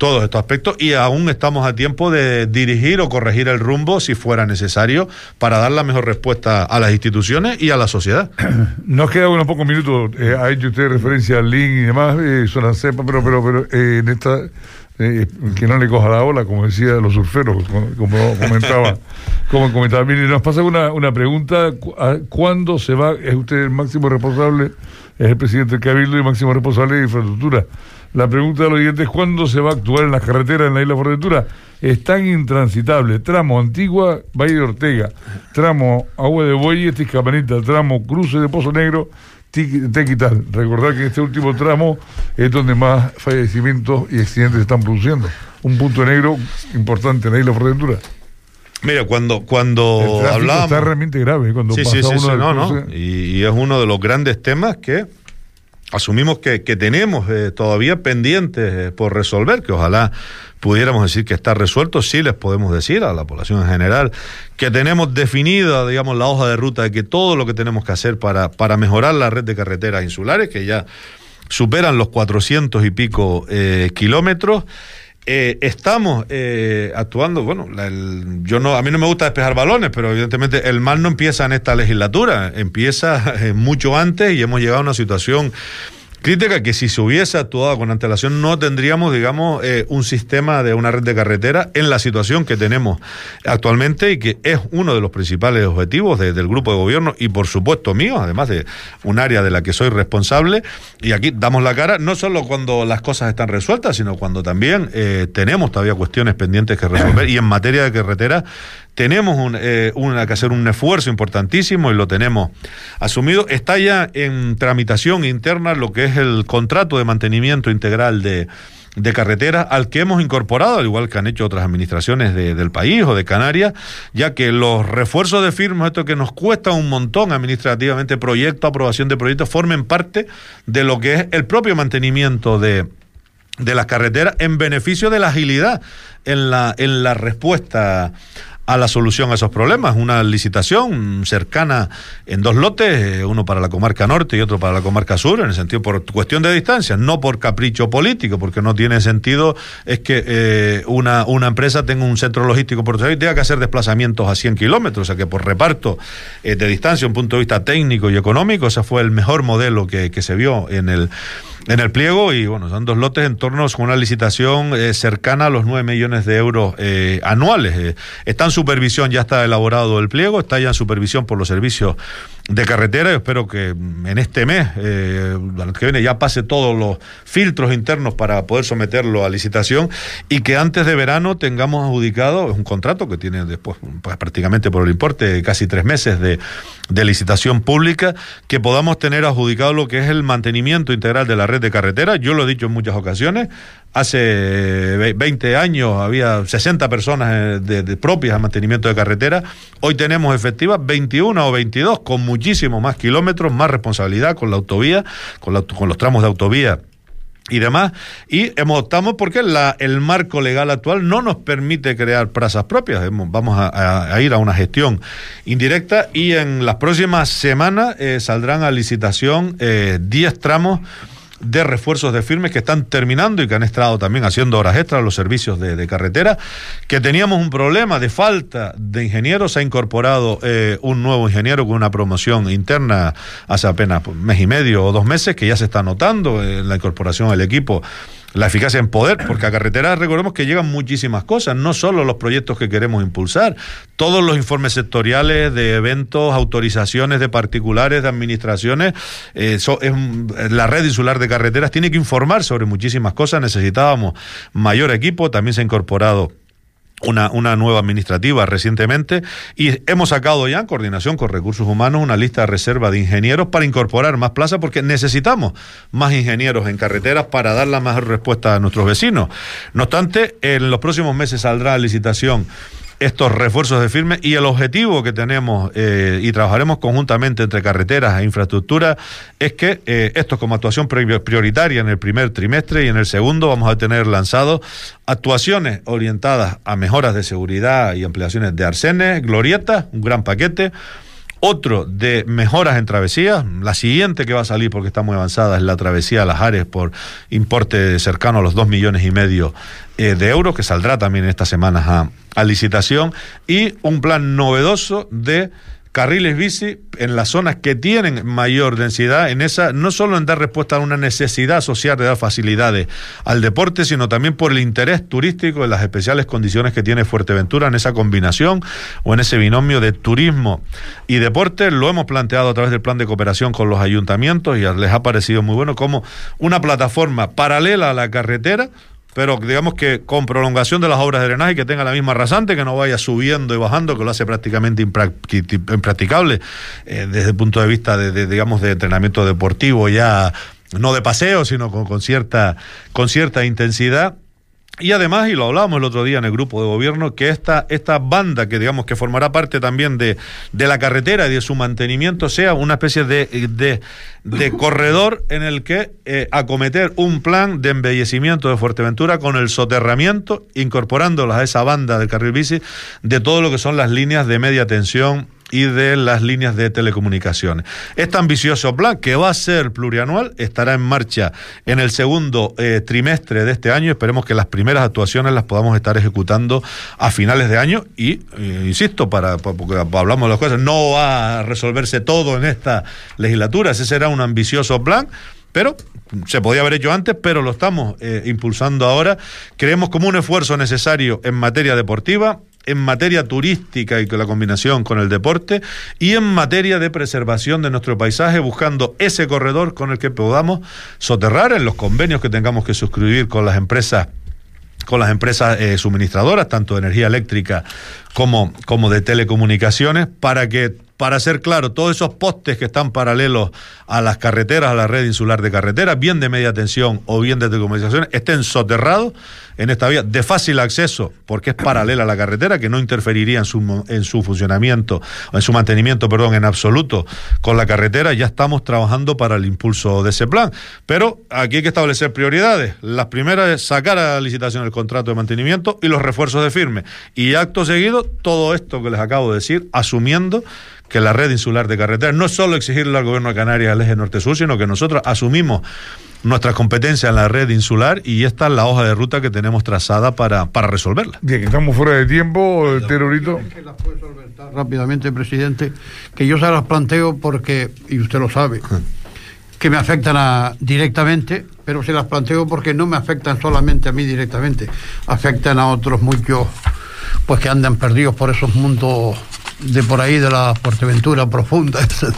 todos estos aspectos, y aún estamos a tiempo de dirigir o corregir el rumbo si fuera necesario para dar la mejor respuesta a las instituciones y a la sociedad. Nos quedan unos pocos minutos. Eh, ha hecho usted referencia al link y demás, eh, zona cepa, pero, pero, pero eh, en esta, eh, que no le coja la ola, como decía los surferos, como, como comentaba. como comentaba. Mire, nos pasa una, una pregunta. ¿Cuándo se va? Es usted el máximo responsable, es el presidente del Cabildo y máximo responsable de infraestructura. La pregunta de los oyentes es: ¿cuándo se va a actuar en las carreteras en la isla Fuerteventura? Están intransitables. Tramo Antigua, Valle de Ortega, tramo Agua de Bueyes, Tiscamanita, tramo Cruce de Pozo Negro, Tequital. Recordar que en este último tramo es donde más fallecimientos y accidentes se están produciendo. Un punto negro importante en la isla Fuerteventura. Mira, cuando cuando el hablábamos... está realmente grave cuando sí, pasa sí, sí, uno sí, del no, cruce. no. Y, y es uno de los grandes temas que asumimos que, que tenemos eh, todavía pendientes eh, por resolver, que ojalá pudiéramos decir que está resuelto. Sí les podemos decir a la población en general que tenemos definida, digamos, la hoja de ruta de que todo lo que tenemos que hacer para, para mejorar la red de carreteras insulares, que ya superan los cuatrocientos y pico eh, kilómetros. Eh, estamos eh, actuando, bueno, la, el, yo no, a mí no me gusta despejar balones, pero evidentemente el mal no empieza en esta legislatura, empieza eh, mucho antes, y hemos llegado a una situación crítica que si se hubiese actuado con antelación no tendríamos, digamos, eh, un sistema de una red de carretera en la situación que tenemos actualmente, y que es uno de los principales objetivos de, del grupo de gobierno y por supuesto mío, además de un área de la que soy responsable. Y aquí damos la cara no solo cuando las cosas están resueltas, sino cuando también eh, tenemos todavía cuestiones pendientes que resolver, y en materia de carretera tenemos un, eh, una, que hacer un esfuerzo importantísimo y lo tenemos asumido. Está ya en tramitación interna lo que es el contrato de mantenimiento integral de, de carreteras, al que hemos incorporado, al igual que han hecho otras administraciones de, del país o de Canarias, ya que los refuerzos de firmas, esto que nos cuesta un montón administrativamente, proyecto, aprobación de proyectos, formen parte de lo que es el propio mantenimiento de de las carreteras, en beneficio de la agilidad en la, en la respuesta a la solución a esos problemas. Una licitación cercana en dos lotes, uno para la comarca norte y otro para la comarca sur, en el sentido por cuestión de distancia, no por capricho político, porque no tiene sentido es que eh, una, una empresa tenga un centro logístico portuario y tenga que hacer desplazamientos a cien kilómetros, o sea que por reparto eh, de distancia, un punto de vista técnico y económico, ese fue el mejor modelo que, que se vio en el en el pliego. Y bueno, son dos lotes en torno a una licitación eh, cercana a los nueve millones de euros eh, anuales. Eh, está en supervisión, ya está elaborado el pliego, está ya en supervisión por los servicios de carretera. Yo espero que en este mes, eh, que viene, ya pase todos los filtros internos para poder someterlo a licitación, y que antes de verano tengamos adjudicado, es un contrato que tiene después pues, prácticamente por el importe casi tres meses de, de licitación pública, que podamos tener adjudicado lo que es el mantenimiento integral de la red de carretera. Yo lo he dicho en muchas ocasiones, hace veinte años había sesenta personas de, de propias a mantenimiento de carretera, hoy tenemos efectivas veintiuno o veintidós, con muchísimo más kilómetros, más responsabilidad con la autovía, con, la, con los tramos de autovía y demás, y hemos optado porque la, el marco legal actual no nos permite crear plazas propias. Vamos a, a, a ir a una gestión indirecta, y en las próximas semanas eh, saldrán a licitación eh, diez tramos de refuerzos de firmes que están terminando y que han estado también haciendo horas extras los servicios de, de carretera, que teníamos un problema de falta de ingenieros. Se ha incorporado eh, un nuevo ingeniero con una promoción interna hace apenas un mes y medio o dos meses, que ya se está notando en la incorporación al equipo la eficacia en poder, porque a carreteras recordemos que llegan muchísimas cosas, no solo los proyectos que queremos impulsar, todos los informes sectoriales de eventos, autorizaciones de particulares, de administraciones. Eh, so, es, la red insular de carreteras tiene que informar sobre muchísimas cosas. Necesitábamos mayor equipo, también se ha incorporado Una, una nueva administrativa recientemente, y hemos sacado ya en coordinación con Recursos Humanos una lista de reserva de ingenieros para incorporar más plazas, porque necesitamos más ingenieros en carreteras para dar la mejor respuesta a nuestros vecinos. No obstante, en los próximos meses saldrá a licitación estos refuerzos de firme, y el objetivo que tenemos eh, y trabajaremos conjuntamente entre carreteras e infraestructura es que eh, esto como actuación prioritaria en el primer trimestre, y en el segundo vamos a tener lanzado actuaciones orientadas a mejoras de seguridad y ampliaciones de arcenes, glorietas, un gran paquete, otro de mejoras en travesías. La siguiente que va a salir, porque está muy avanzada, es la travesía a Las Ares por importe cercano a los dos millones y medio eh, de euros, que saldrá también estas semanas a, a licitación, y un plan novedoso de carriles bici en las zonas que tienen mayor densidad, en esa, no solo en dar respuesta a una necesidad social de dar facilidades al deporte, sino también por el interés turístico en las especiales condiciones que tiene Fuerteventura en esa combinación o en ese binomio de turismo y deporte. Lo hemos planteado a través del plan de cooperación con los ayuntamientos y les ha parecido muy bueno como una plataforma paralela a la carretera, pero digamos que con prolongación de las obras de drenaje, que tenga la misma rasante, que no vaya subiendo y bajando, que lo hace prácticamente impracticable eh, desde el punto de vista de, de, digamos, de entrenamiento deportivo, ya no de paseo, sino con, con cierta, con cierta intensidad. Y además, y lo hablábamos el otro día en el grupo de gobierno, que esta, esta banda que digamos que formará parte también de, de la carretera y de su mantenimiento sea una especie de, de, de corredor en el que eh, acometer un plan de embellecimiento de Fuerteventura con el soterramiento, incorporándolas a esa banda del carril bici de todo lo que son las líneas de media tensión y de las líneas de telecomunicaciones. Este ambicioso plan, que va a ser plurianual, estará en marcha en el segundo eh, trimestre de este año. Esperemos que las primeras actuaciones las podamos estar ejecutando a finales de año y, eh, insisto, para, para porque hablamos de las cosas, no va a resolverse todo en esta legislatura. Ese será un ambicioso plan, pero se podía haber hecho antes, pero lo estamos eh, impulsando ahora. Creemos como un esfuerzo necesario en materia deportiva, en materia turística y con la combinación con el deporte, y en materia de preservación de nuestro paisaje, buscando ese corredor con el que podamos soterrar en los convenios que tengamos que suscribir con las empresas con las empresas eh, suministradoras, tanto de energía eléctrica como, como de telecomunicaciones, para que, para ser claro, todos esos postes que están paralelos a las carreteras, a la red insular de carreteras, bien de media tensión o bien de telecomunicaciones, estén soterrados en esta vía de fácil acceso, porque es paralela a la carretera, que no interferiría en su, en su funcionamiento, en su mantenimiento, perdón, en absoluto con la carretera. Ya estamos trabajando para el impulso de ese plan, pero aquí hay que establecer prioridades. Las primeras es sacar a la licitación el contrato de mantenimiento y los refuerzos de firme, y acto seguido todo esto que les acabo de decir, asumiendo que la red insular de carreteras no es solo exigirle al gobierno de Canarias al eje norte-sur, sino que nosotros asumimos nuestras competencias en la red insular, y esta es la hoja de ruta que tenemos trazada para, para resolverla. Bien, estamos fuera de tiempo, Terorito. Las puedo solventar rápidamente, presidente, que yo se las planteo porque, y usted lo sabe, que me afectan a, directamente, pero se las planteo porque no me afectan solamente a mí directamente, afectan a otros muchos, pues que andan perdidos por esos mundos de por ahí de la Fuerteventura profunda.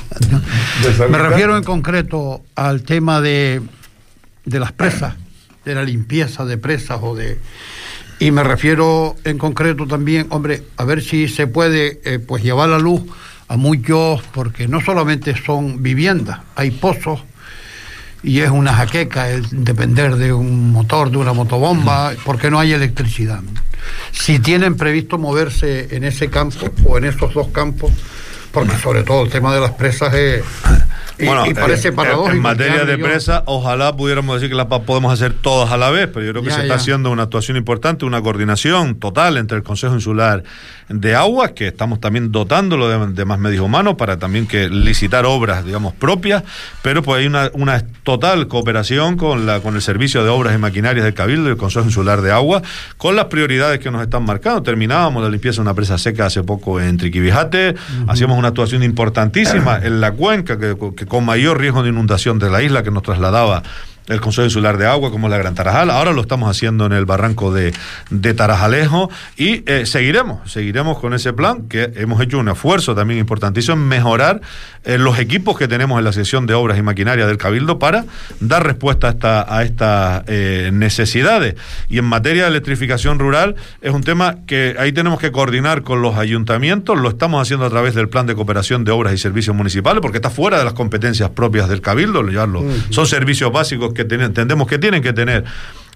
Me refiero en concreto al tema de, de las presas, de la limpieza de presas o de... Y me refiero en concreto también, hombre, a ver si se puede eh, pues llevar la luz a muchos, porque no solamente son viviendas, hay pozos, y es una jaqueca el depender de un motor, de una motobomba, porque no hay electricidad. Si tienen previsto moverse en ese campo o en esos dos campos, porque sobre todo el tema de las presas es... Y, bueno, y parece eh, paradójico. En materia de yo... presa, ojalá pudiéramos decir que las podemos hacer todas a la vez, pero yo creo que ya, se ya. está haciendo una actuación importante, una coordinación total entre el Consejo Insular de Aguas, que estamos también dotándolo de, de más medios humanos para también que licitar obras, digamos, propias, pero pues hay una, una total cooperación con la con el Servicio de Obras y Maquinarias del Cabildo y el Consejo Insular de Aguas, con las prioridades que nos están marcando. Terminábamos la limpieza de una presa seca hace poco en Triquibijate, uh-huh. Hacíamos una actuación importantísima en la cuenca, que, que con mayor riesgo de inundación de la isla, que nos trasladaba el Consejo Insular de Agua, como la Gran Tarajal. Ahora lo estamos haciendo en el barranco de, de Tarajalejo, y eh, seguiremos, seguiremos con ese plan, que hemos hecho un esfuerzo también importantísimo en mejorar eh, los equipos que tenemos en la sección de obras y maquinaria del Cabildo para dar respuesta a, esta, a estas eh, necesidades. Y en materia de electrificación rural es un tema que ahí tenemos que coordinar con los ayuntamientos. Lo estamos haciendo a través del plan de cooperación de obras y servicios municipales, porque está fuera de las competencias propias del Cabildo. Ya lo, uh-huh. Son servicios básicos que ten, entendemos que tienen que tener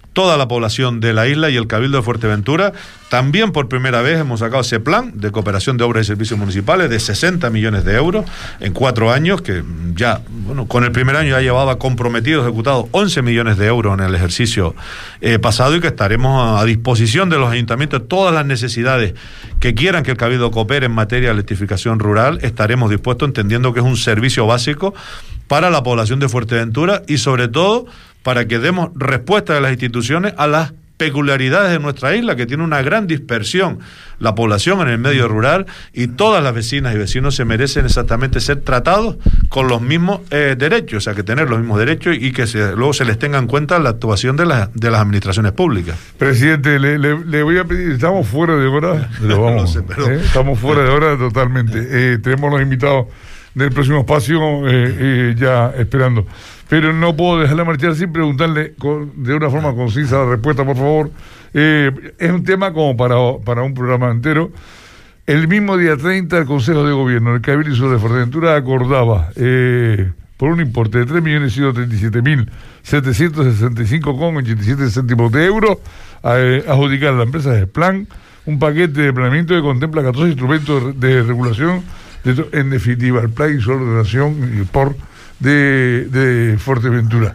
toda la población de la isla y el Cabildo de Fuerteventura. También por primera vez hemos sacado ese plan de cooperación de obras y servicios municipales de sesenta millones de euros en cuatro años, que ya, bueno, con el primer año ya llevaba comprometido, ejecutado once millones de euros en el ejercicio eh, pasado, y que estaremos a disposición de los ayuntamientos. Todas las necesidades que quieran que el Cabildo coopere en materia de electrificación rural, estaremos dispuestos, entendiendo que es un servicio básico para la población de Fuerteventura y sobre todo para que demos respuesta de las instituciones a las peculiaridades de nuestra isla, que tiene una gran dispersión la población en el medio rural, y todas las vecinas y vecinos se merecen exactamente ser tratados con los mismos eh, derechos, o sea, que tener los mismos derechos y que se, luego se les tenga en cuenta la actuación de, la, de las administraciones públicas. Presidente, le, le, le voy a pedir, estamos fuera de hora, pero vamos, no sé, pero... ¿eh? Estamos fuera de hora totalmente. Eh, tenemos los invitados del próximo espacio eh, eh, ya esperando. Pero no puedo dejarla marchar sin preguntarle con, de una forma concisa la respuesta, por favor. Eh, es un tema como para, para un programa entero. El mismo día treinta, el Consejo de Gobierno del Cabildo Insular de Fuerteventura acordaba eh, por un importe de tres millones ciento treinta y siete mil setecientos sesenta y cinco con ochenta y siete céntimos de euros a eh, adjudicar a la empresa Gesplan un paquete de planeamiento que contempla catorce instrumentos de, de regulación, de, en definitiva, el Plan Insular de Ordenación y por De, de Fuerteventura.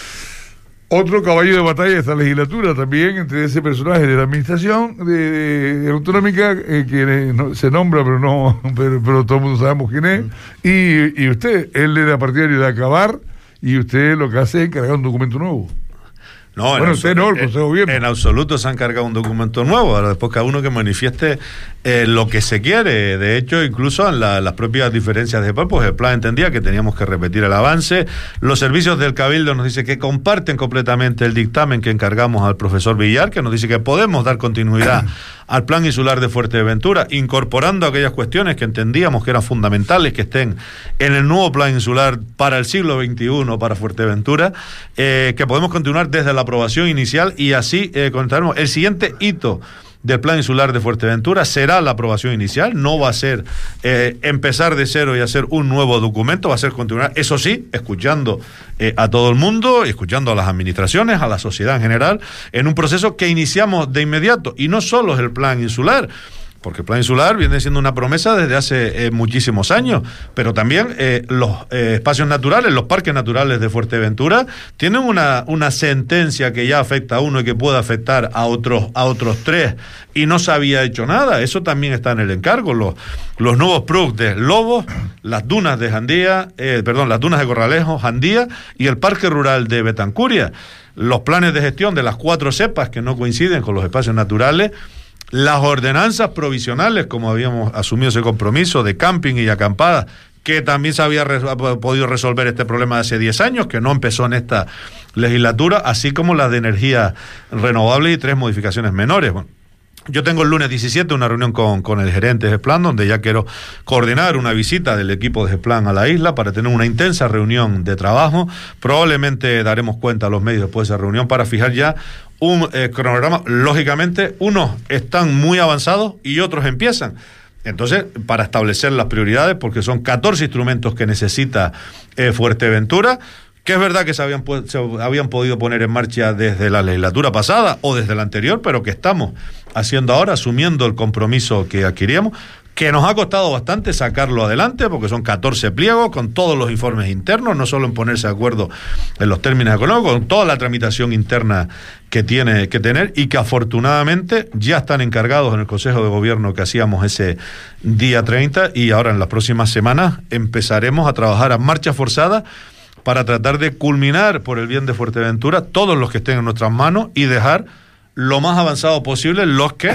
Otro caballo de batalla de esta legislatura también, entre ese personaje de la administración de, de autonómica, eh, que no, se nombra pero no pero, pero todo el mundo sabemos quién es, y, y usted, él era partidario de acabar, y usted lo que hace es encargar un documento nuevo. No, bueno, usted no, el Consejo de Gobierno. En absoluto se ha encargado un documento nuevo. Ahora después cada uno que manifieste eh, lo que se quiere. De hecho, incluso en la, las propias diferencias de Gesplan, pues el plan entendía que teníamos que repetir el avance. Los servicios del Cabildo nos dice que comparten completamente el dictamen que encargamos al profesor Villar, que nos dice que podemos dar continuidad al Plan Insular de Fuerteventura, incorporando aquellas cuestiones que entendíamos que eran fundamentales que estén en el nuevo Plan Insular para el siglo veintiuno para Fuerteventura, eh, que podemos continuar desde la aprobación inicial, y así eh, contaremos el siguiente hito del Plan Insular de Fuerteventura será la aprobación inicial. No va a ser eh, empezar de cero y hacer un nuevo documento, va a ser continuar, eso sí, escuchando eh, a todo el mundo, escuchando a las administraciones, a la sociedad en general, en un proceso que iniciamos de inmediato. Y no solo es el Plan Insular, porque el Plan Insular viene siendo una promesa desde hace eh, muchísimos años, pero también eh, los eh, espacios naturales, los parques naturales de Fuerteventura tienen una, una sentencia que ya afecta a uno y que puede afectar a otros, a otros tres, y no se había hecho nada. Eso también está en el encargo. Los, los nuevos P R U C de Lobos, las dunas de Jandía, eh, perdón, las dunas de Corralejo, Jandía, y el Parque Rural de Betancuria. Los planes de gestión de las cuatro cepas que no coinciden con los espacios naturales, las ordenanzas provisionales, como habíamos asumido ese compromiso, de camping y acampada, que también se había re- podido resolver este problema hace diez años, que no empezó en esta legislatura, así como las de energía renovable y tres modificaciones menores. Bueno, yo tengo el lunes diecisiete una reunión con, con el gerente de Gesplan, donde ya quiero coordinar una visita del equipo de Gesplan a la isla para tener una intensa reunión de trabajo. Probablemente daremos cuenta a los medios después de esa reunión para fijar ya un eh, cronograma. Lógicamente, unos están muy avanzados y otros empiezan. Entonces, para establecer las prioridades, porque son catorce instrumentos que necesita eh, Fuerteventura, que es verdad que se habían, se habían podido poner en marcha desde la legislatura pasada o desde la anterior, pero que estamos haciendo ahora, asumiendo el compromiso que adquiríamos, que nos ha costado bastante sacarlo adelante, porque son catorce pliegos con todos los informes internos, no solo en ponerse de acuerdo en los términos económicos, con toda la tramitación interna que tiene que tener, y que afortunadamente ya están encargados en el Consejo de Gobierno que hacíamos ese día treinta, y ahora en las próximas semanas empezaremos a trabajar a marcha forzada para tratar de culminar, por el bien de Fuerteventura, todos los que estén en nuestras manos, y dejar lo más avanzado posible los que,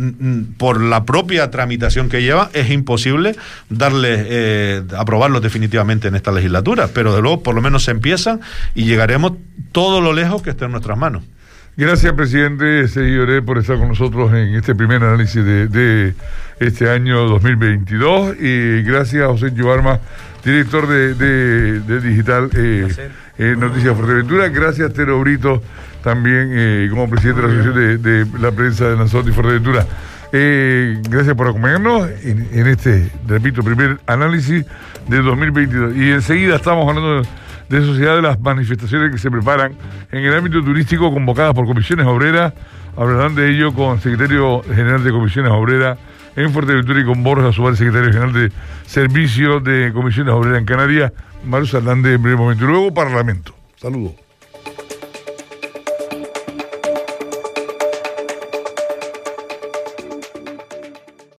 por la propia tramitación que lleva, es imposible darle, eh, aprobarlos definitivamente en esta legislatura, pero de luego por lo menos se empiezan y llegaremos todo lo lejos que esté en nuestras manos. Gracias, presidente Seguidoré, por estar con nosotros en este primer análisis de, de este año dos mil veintidós, y gracias a José Yuarma, director de, de, de Digital eh, eh, Noticias Fuerteventura. Gracias, Tero Brito, también eh, como presidente de la Asociación de, de la Prensa de Lanzarote y Fuerteventura. Eh, gracias por acompañarnos en, en este, repito, primer análisis de dos mil veintidós. Y enseguida estamos hablando de sociedad de las manifestaciones que se preparan en el ámbito turístico convocadas por comisiones obreras. Hablarán de ello con el secretario general de Comisiones Obreras en Fuerteventura y con Borja Suárez, secretario general de Servicio de Comisiones Obreras en Canarias, Mario Hernández en breve momento. Y luego Parlamento. Saludos.